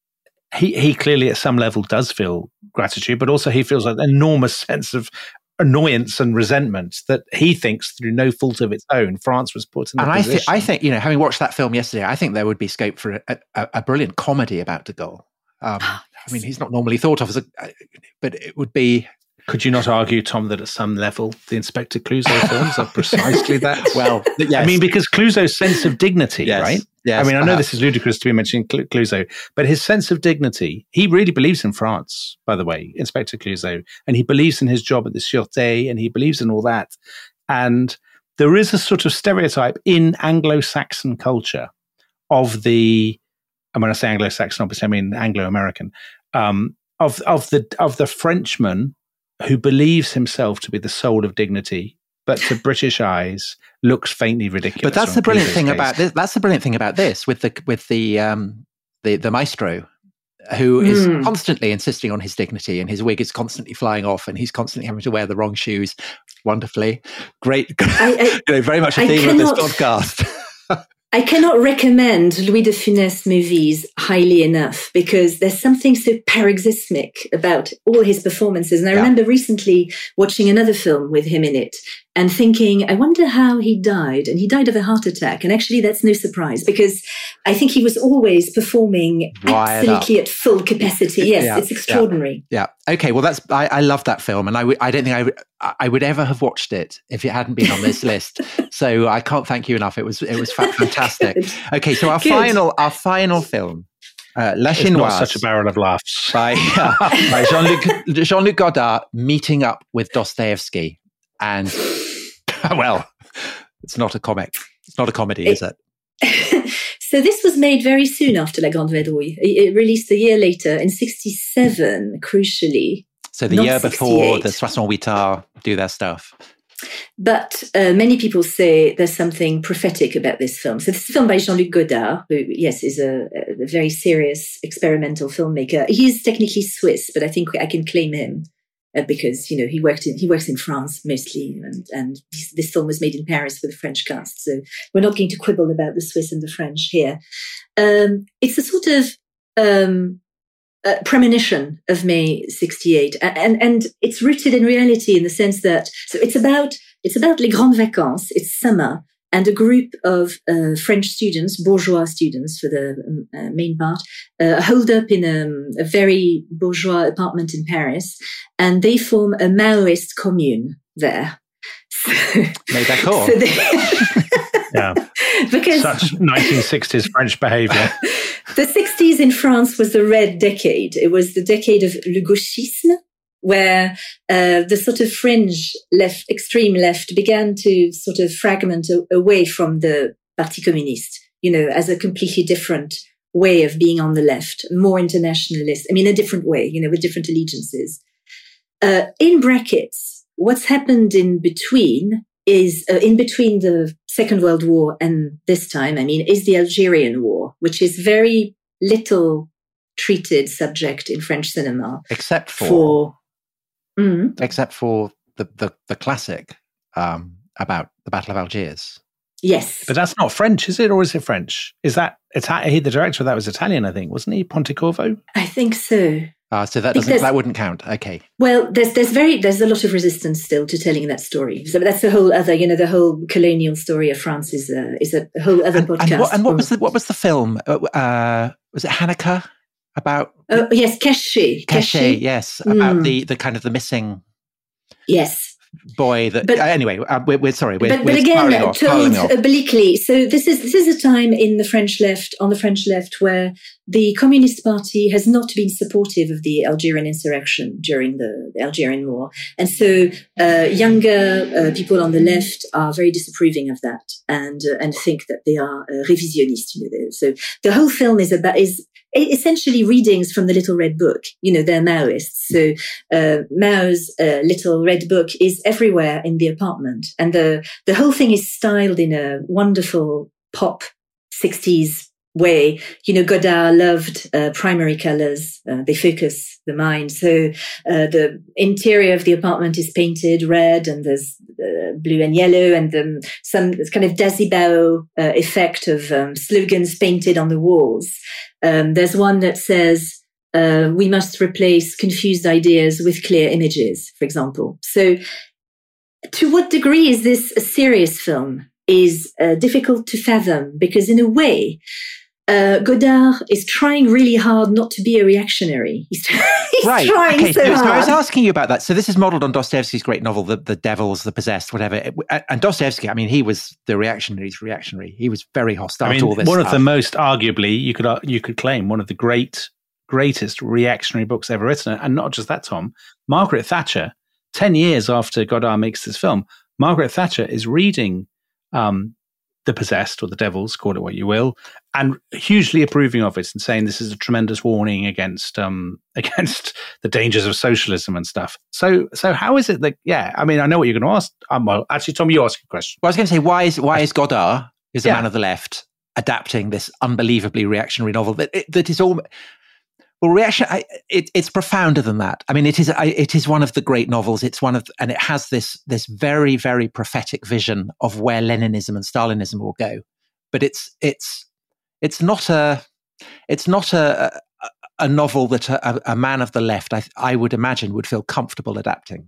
He he clearly at some level does feel gratitude, but also he feels an enormous sense of annoyance and resentment that he thinks, through no fault of its own, France was put in the and position. I, th- I think, you know, having watched that film yesterday, I think there would be scope for a, a, a brilliant comedy about de Gaulle. Um, I mean, he's not normally thought of as a, but it would be. Could you not argue, Tom, that at some level the Inspector Clouseau films are precisely that? Well, yes. I mean, because Clouseau's sense of dignity, yes. right? Yes, I mean, I know perhaps. this is ludicrous to be mentioning Cl- Clouseau, but his sense of dignity, he really believes in France, by the way, Inspector Clouseau, and he believes in his job at the Sûreté, and he believes in all that. And there is a sort of stereotype in Anglo-Saxon culture of the, and when I say Anglo-Saxon, obviously I mean Anglo-American, um, of of the of the Frenchman who believes himself to be the soul of dignity, but to British eyes looks faintly ridiculous. But that's the brilliant thing case. about this. That's the brilliant thing about this with the with the um, the, the maestro, who is mm. constantly insisting on his dignity, and his wig is constantly flying off, and he's constantly having to wear the wrong shoes. Wonderfully, great, I, I, you know, very much a theme cannot, of this podcast. I cannot recommend Louis de Funès movies highly enough, because there's something so paroxysmic about all his performances. And I yeah. remember recently watching another film with him in it and thinking, I wonder how he died. And he died of a heart attack. And actually, that's no surprise, because I think he was always performing Wired absolutely up. at full capacity. Yes, yeah, it's extraordinary. Yeah. yeah. Okay. Well, that's I, I love that film, and I, w- I don't think I, w- I would ever have watched it if it hadn't been on this list. So I can't thank you enough. It was it was fantastic. Okay, so our Good. final our final film, uh, La Chinoise. Not such a barrel of laughs. By, uh, by Jean-Luc Jean-Luc Godard meeting up with Dostoevsky. And, well, it's not a comic. It's not a comedy, is it? So this was made very soon after La Grande Vadrouille. It released a year later in sixty-seven, crucially. So the year before the soixante-huit Arts do their stuff. But uh, many people say there's something prophetic about this film. So this is a film by Jean-Luc Godard, who, yes, is a, a very serious experimental filmmaker. He's technically Swiss, but I think I can claim him. Uh, because, you know, he worked in, he works in France mostly, and, and this, this film was made in Paris with a French cast. So we're not going to quibble about the Swiss and the French here. Um, it's a sort of, um, uh, premonition of May sixty-eight. And, and, and it's rooted in reality in the sense that, so it's about, it's about les grandes vacances. It's summer. and a group of uh, French students, bourgeois students for the um, uh, main part, uh, hold up in a, a very bourgeois apartment in Paris, and they form a Maoist commune there. So, Made that call. So they, yeah. Because such nineteen sixties French behavior. The sixties in France was the red decade. It was the decade of le gauchisme, where uh, the sort of fringe left, extreme left, began to sort of fragment a- away from the Parti Communiste, you know, as a completely different way of being on the left, more internationalist. I mean, a different way, you know, with different allegiances. Uh, in brackets, what's happened in between is, uh, in between the Second World War and this time, I mean, is the Algerian War, which is very little treated subject in French cinema. Except for... for mm, except for the, the, the classic um, about the Battle of Algiers. yes. But that's not French, is it? Or is it French? Is that Ita- he, the director of that was Italian, I think, wasn't he? Pontecorvo? I think so. Uh, so that doesn't Because- that wouldn't count. Okay. Well, there's there's very there's a lot of resistance still to telling that story. So that's the whole other, you know, the whole colonial story of France is a is a whole other And, podcast. and, what, and what was the what was the film? Uh, uh, was it Hanukkah? About Oh yes, Caché. Caché, yes, about Mm. the the kind of the missing Yes. boy that. But- uh, anyway, uh, we're, we're sorry. We're, but, we're but again, spiraling off, told spiraling off. obliquely. So this is this is a time in the French left, on the French left, where the Communist Party has not been supportive of the Algerian insurrection during the, the Algerian War, and so uh, younger uh, people on the left are very disapproving of that, and uh, and think that they are uh, révisionnistes. You know, so the whole film is about is essentially readings from the Little Red Book. You know, they're Maoists. So uh, Mao's uh, Little Red Book is everywhere in the apartment. And the, the whole thing is styled in a wonderful pop sixties way. You know, Godard loved uh, primary colors. Uh, they focus the mind. So uh, the interior of the apartment is painted red, and there's uh, blue and yellow, and um, some kind of Dazibao uh, effect of um, slogans painted on the walls. Um, there's one that says, uh, we must replace confused ideas with clear images, for example. So to what degree is this a serious film is uh, difficult to fathom, because in a way, uh, Godard is trying really hard not to be a reactionary. He's, he's Right. trying Okay. so So, hard. so I was asking you about that. So this is modeled on Dostoevsky's great novel, The, the Devils, The Possessed, whatever. It- And Dostoevsky, I mean, he was the reactionary's reactionary. He was very hostile I mean, to all this one stuff. of the most, arguably, you could uh, you could claim one of the great, greatest reactionary books ever written. And not just that, Tom. Margaret Thatcher, ten years after Godard makes this film, Margaret Thatcher is reading um, The Possessed, or The Devils, call it what you will, and hugely approving of it and saying this is a tremendous warning against um, against the dangers of socialism and stuff. So, so how is it that? Yeah, I mean, I know what you're going to ask. Um, well, actually, Tom, you ask a question. Well, I was going to say, why is why is Godard, is a Yeah. man of the left, adapting this unbelievably reactionary novel that that is all? Well, reaction. I, it, it's profounder than that. I mean, it is. I, it is one of the great novels. It's one of, and it has this this very very prophetic vision of where Leninism and Stalinism will go. But it's it's it's not a it's not a a, a novel that a, a man of the left, I, I would imagine, would feel comfortable adapting.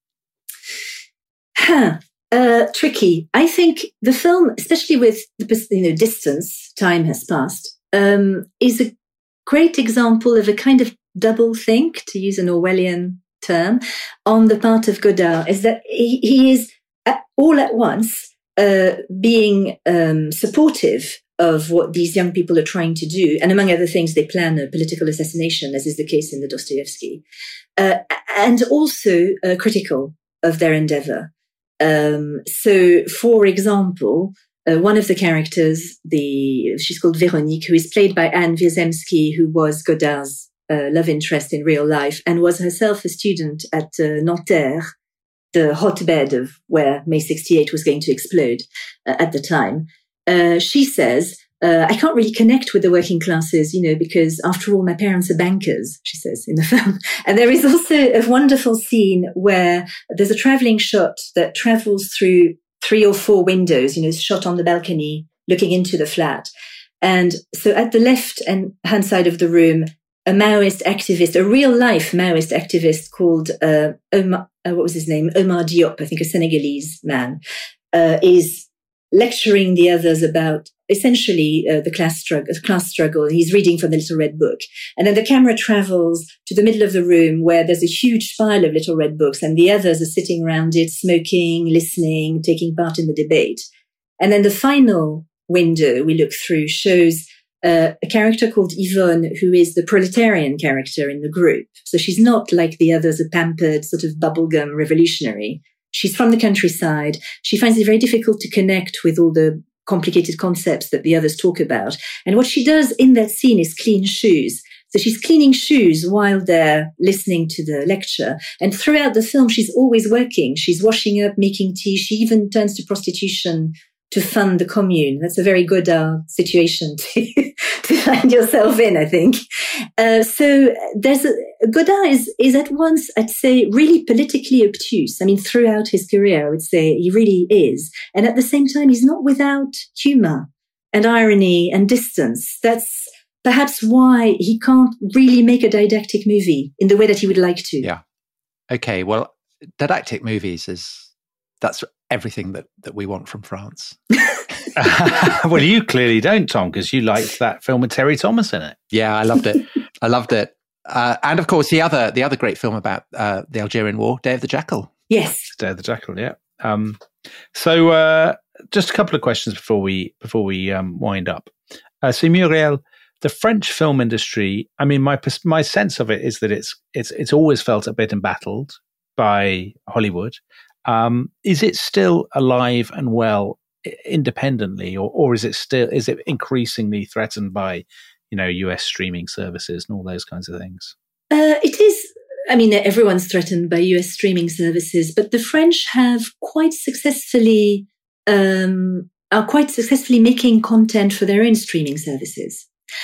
Huh. Uh, tricky. I think the film, especially with the you know distance, time has passed, um, is a great example of a kind of double think, to use an Orwellian term, on the part of Godard. Is that he, he is at, all at once uh, being um, supportive of what these young people are trying to do, and among other things, they plan a political assassination, as is the case in the Dostoevsky, uh, and also uh, critical of their endeavor. Um, so, for example, uh, one of the characters, the she's called Véronique, who is played by Anne Wierzemski, who was Godard's uh, love interest in real life and was herself a student at uh, Nanterre, the hotbed of where May sixty-eight was going to explode uh, at the time. Uh, she says, uh, I can't really connect with the working classes, you know, because after all, my parents are bankers, she says in the film. And there is also a wonderful scene where there's a traveling shot that travels through three or four windows, you know, shot on the balcony, looking into the flat. And so at the left and hand side of the room, a Maoist activist, a real life Maoist activist called, uh, Omar, uh, what was his name? Omar Diop, I think a Senegalese man, uh, is lecturing the others about essentially uh, the class struggle, class struggle. He's reading from the Little Red Book. And then the camera travels to the middle of the room where there's a huge pile of Little Red Books and the others are sitting around it, smoking, listening, taking part in the debate. And then the final window we look through shows uh, a character called Yvonne, who is the proletarian character in the group. So she's not like the others, a pampered sort of bubblegum revolutionary. She's from the countryside. She finds it very difficult to connect with all the complicated concepts that the others talk about. And what she does in that scene is clean shoes. So she's cleaning shoes while they're listening to the lecture. And throughout the film, she's always working. She's washing up, making tea. She even turns to prostitution to fund the commune. That's a very Godard situation to, to find yourself in, I think. Uh, so there's a, Godard is, is at once, I'd say, really politically obtuse. I mean, throughout his career, I would say he really is. And at the same time, he's not without humor and irony and distance. That's perhaps why he can't really make a didactic movie in the way that he would like to. Yeah. Okay. Well, didactic movies is, that's everything that, that we want from France. Well, you clearly don't, Tom, because you liked that film with Terry Thomas in it. Yeah, I loved it. I loved it. Uh, and of course, the other the other great film about uh, the Algerian War, Day of the Jackal. Yes. Day of the Jackal, yeah. Um, so uh, just a couple of questions before we before we um, wind up. Uh, so Muriel, the French film industry, I mean, my my sense of it is that it's it's it's always felt a bit embattled by Hollywood. Um, is it still alive and well independently, or, or is it still is it increasingly threatened by, you know, U S streaming services and all those kinds of things? Uh, it is. I mean, everyone's threatened by U S streaming services, but the French have quite successfully um, are quite successfully making content for their own streaming services.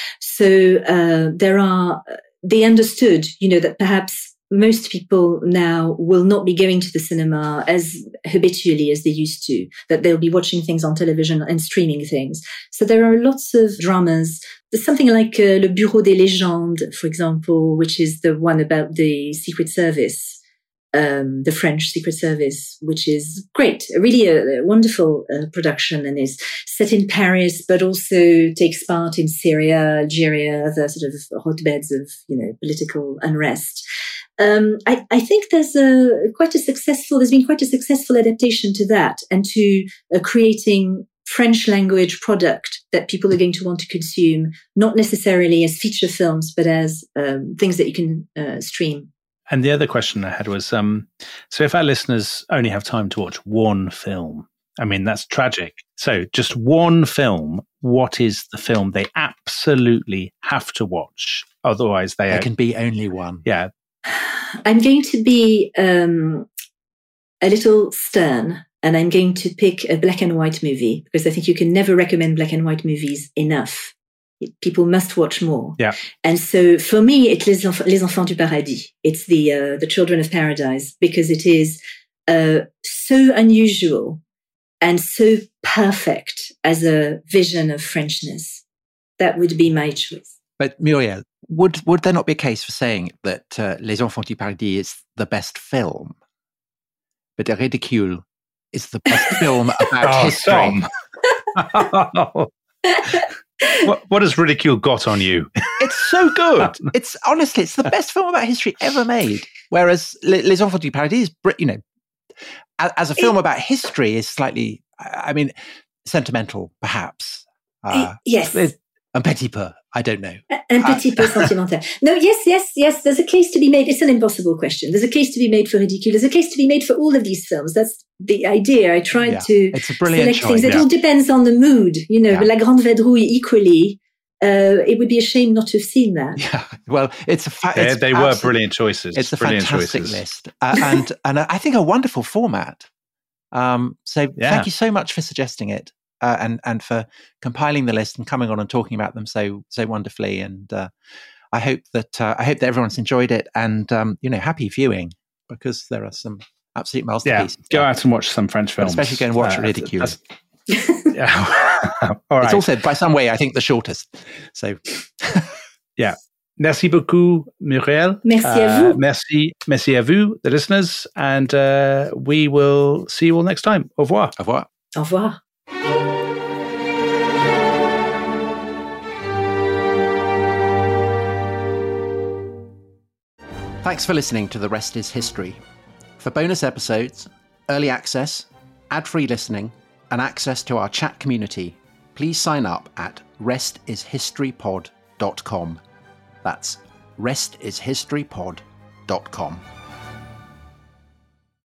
So uh, there are. They understood, you know, that perhaps most people now will not be going to the cinema as habitually as they used to, that they'll be watching things on television and streaming things. So there are lots of dramas. There's something like uh, Le Bureau des Légendes, for example, which is the one about the Secret Service, um, the French Secret Service, which is great, really a, a wonderful uh, production, and is set in Paris, but also takes part in Syria, Algeria, the sort of hotbeds of, you know, political unrest. Um, I, I think there's a quite a successful, there's been quite a successful adaptation to that and to uh, creating French language product that people are going to want to consume, not necessarily as feature films, but as um, things that you can uh, stream. And the other question I had was, um, so if our listeners only have time to watch one film, I mean, that's tragic. So just one film, what is the film they absolutely have to watch? Otherwise, they There are, can be only one. Yeah. I'm going to be um, a little stern, and I'm going to pick a black and white movie because I think you can never recommend black and white movies enough. People must watch more. Yeah. And so for me, it's Les, Enf- Les Enfants du Paradis. It's the uh, the Children of Paradise, because it is uh, so unusual and so perfect as a vision of Frenchness. That would be my choice. But Muriel, would would there not be a case for saying that uh, Les Enfants du Paradis is the best film, but The Ridicule is the best film about Oh, history? Tom. what, what has Ridicule got on you? It's so good. It's honestly, it's the best film about history ever made. Whereas Les Enfants du Paradis, is, you know, as, as a film about history, is slightly, I mean, sentimental, perhaps. Uh, yes. Un petit peu. I don't know. Un petit peu sentimental. No, yes, yes, yes. There's a case to be made. It's an impossible question. There's a case to be made for Ridicule. There's a case to be made for all of these films. That's the idea. I tried Yeah, to it's a brilliant select choice, things. It yeah. all depends on the mood. You know, Yeah. La Grande Vadrouille equally. Uh, it would be a shame not to have seen that. Yeah. Well, it's a fa- They, it's they were absolute- brilliant choices. It's a brilliant fantastic choices. list, uh, and and I think a wonderful format. Um, so Yeah. thank you so much for suggesting it, uh, and and for compiling the list and coming on and talking about them so so wonderfully. And uh, I hope that uh, I hope that everyone's enjoyed it, and um, you know, happy viewing, because there are some absolute Yeah, masterpieces. go there. out and watch some French But films. especially go and watch Uh, Ridicule. that's- yeah. All right. It's also by some way, I think, the shortest. So Yeah. Merci beaucoup, Muriel. Merci à Uh, vous. Merci, merci à vous, the listeners. And uh, we will see you all next time. Au revoir. au revoir. Au revoir. Thanks for listening to The Rest is History. For bonus episodes, early access, ad-free listening, and access to our chat community, please sign up at rest is history pod dot com. That's rest is history pod dot com.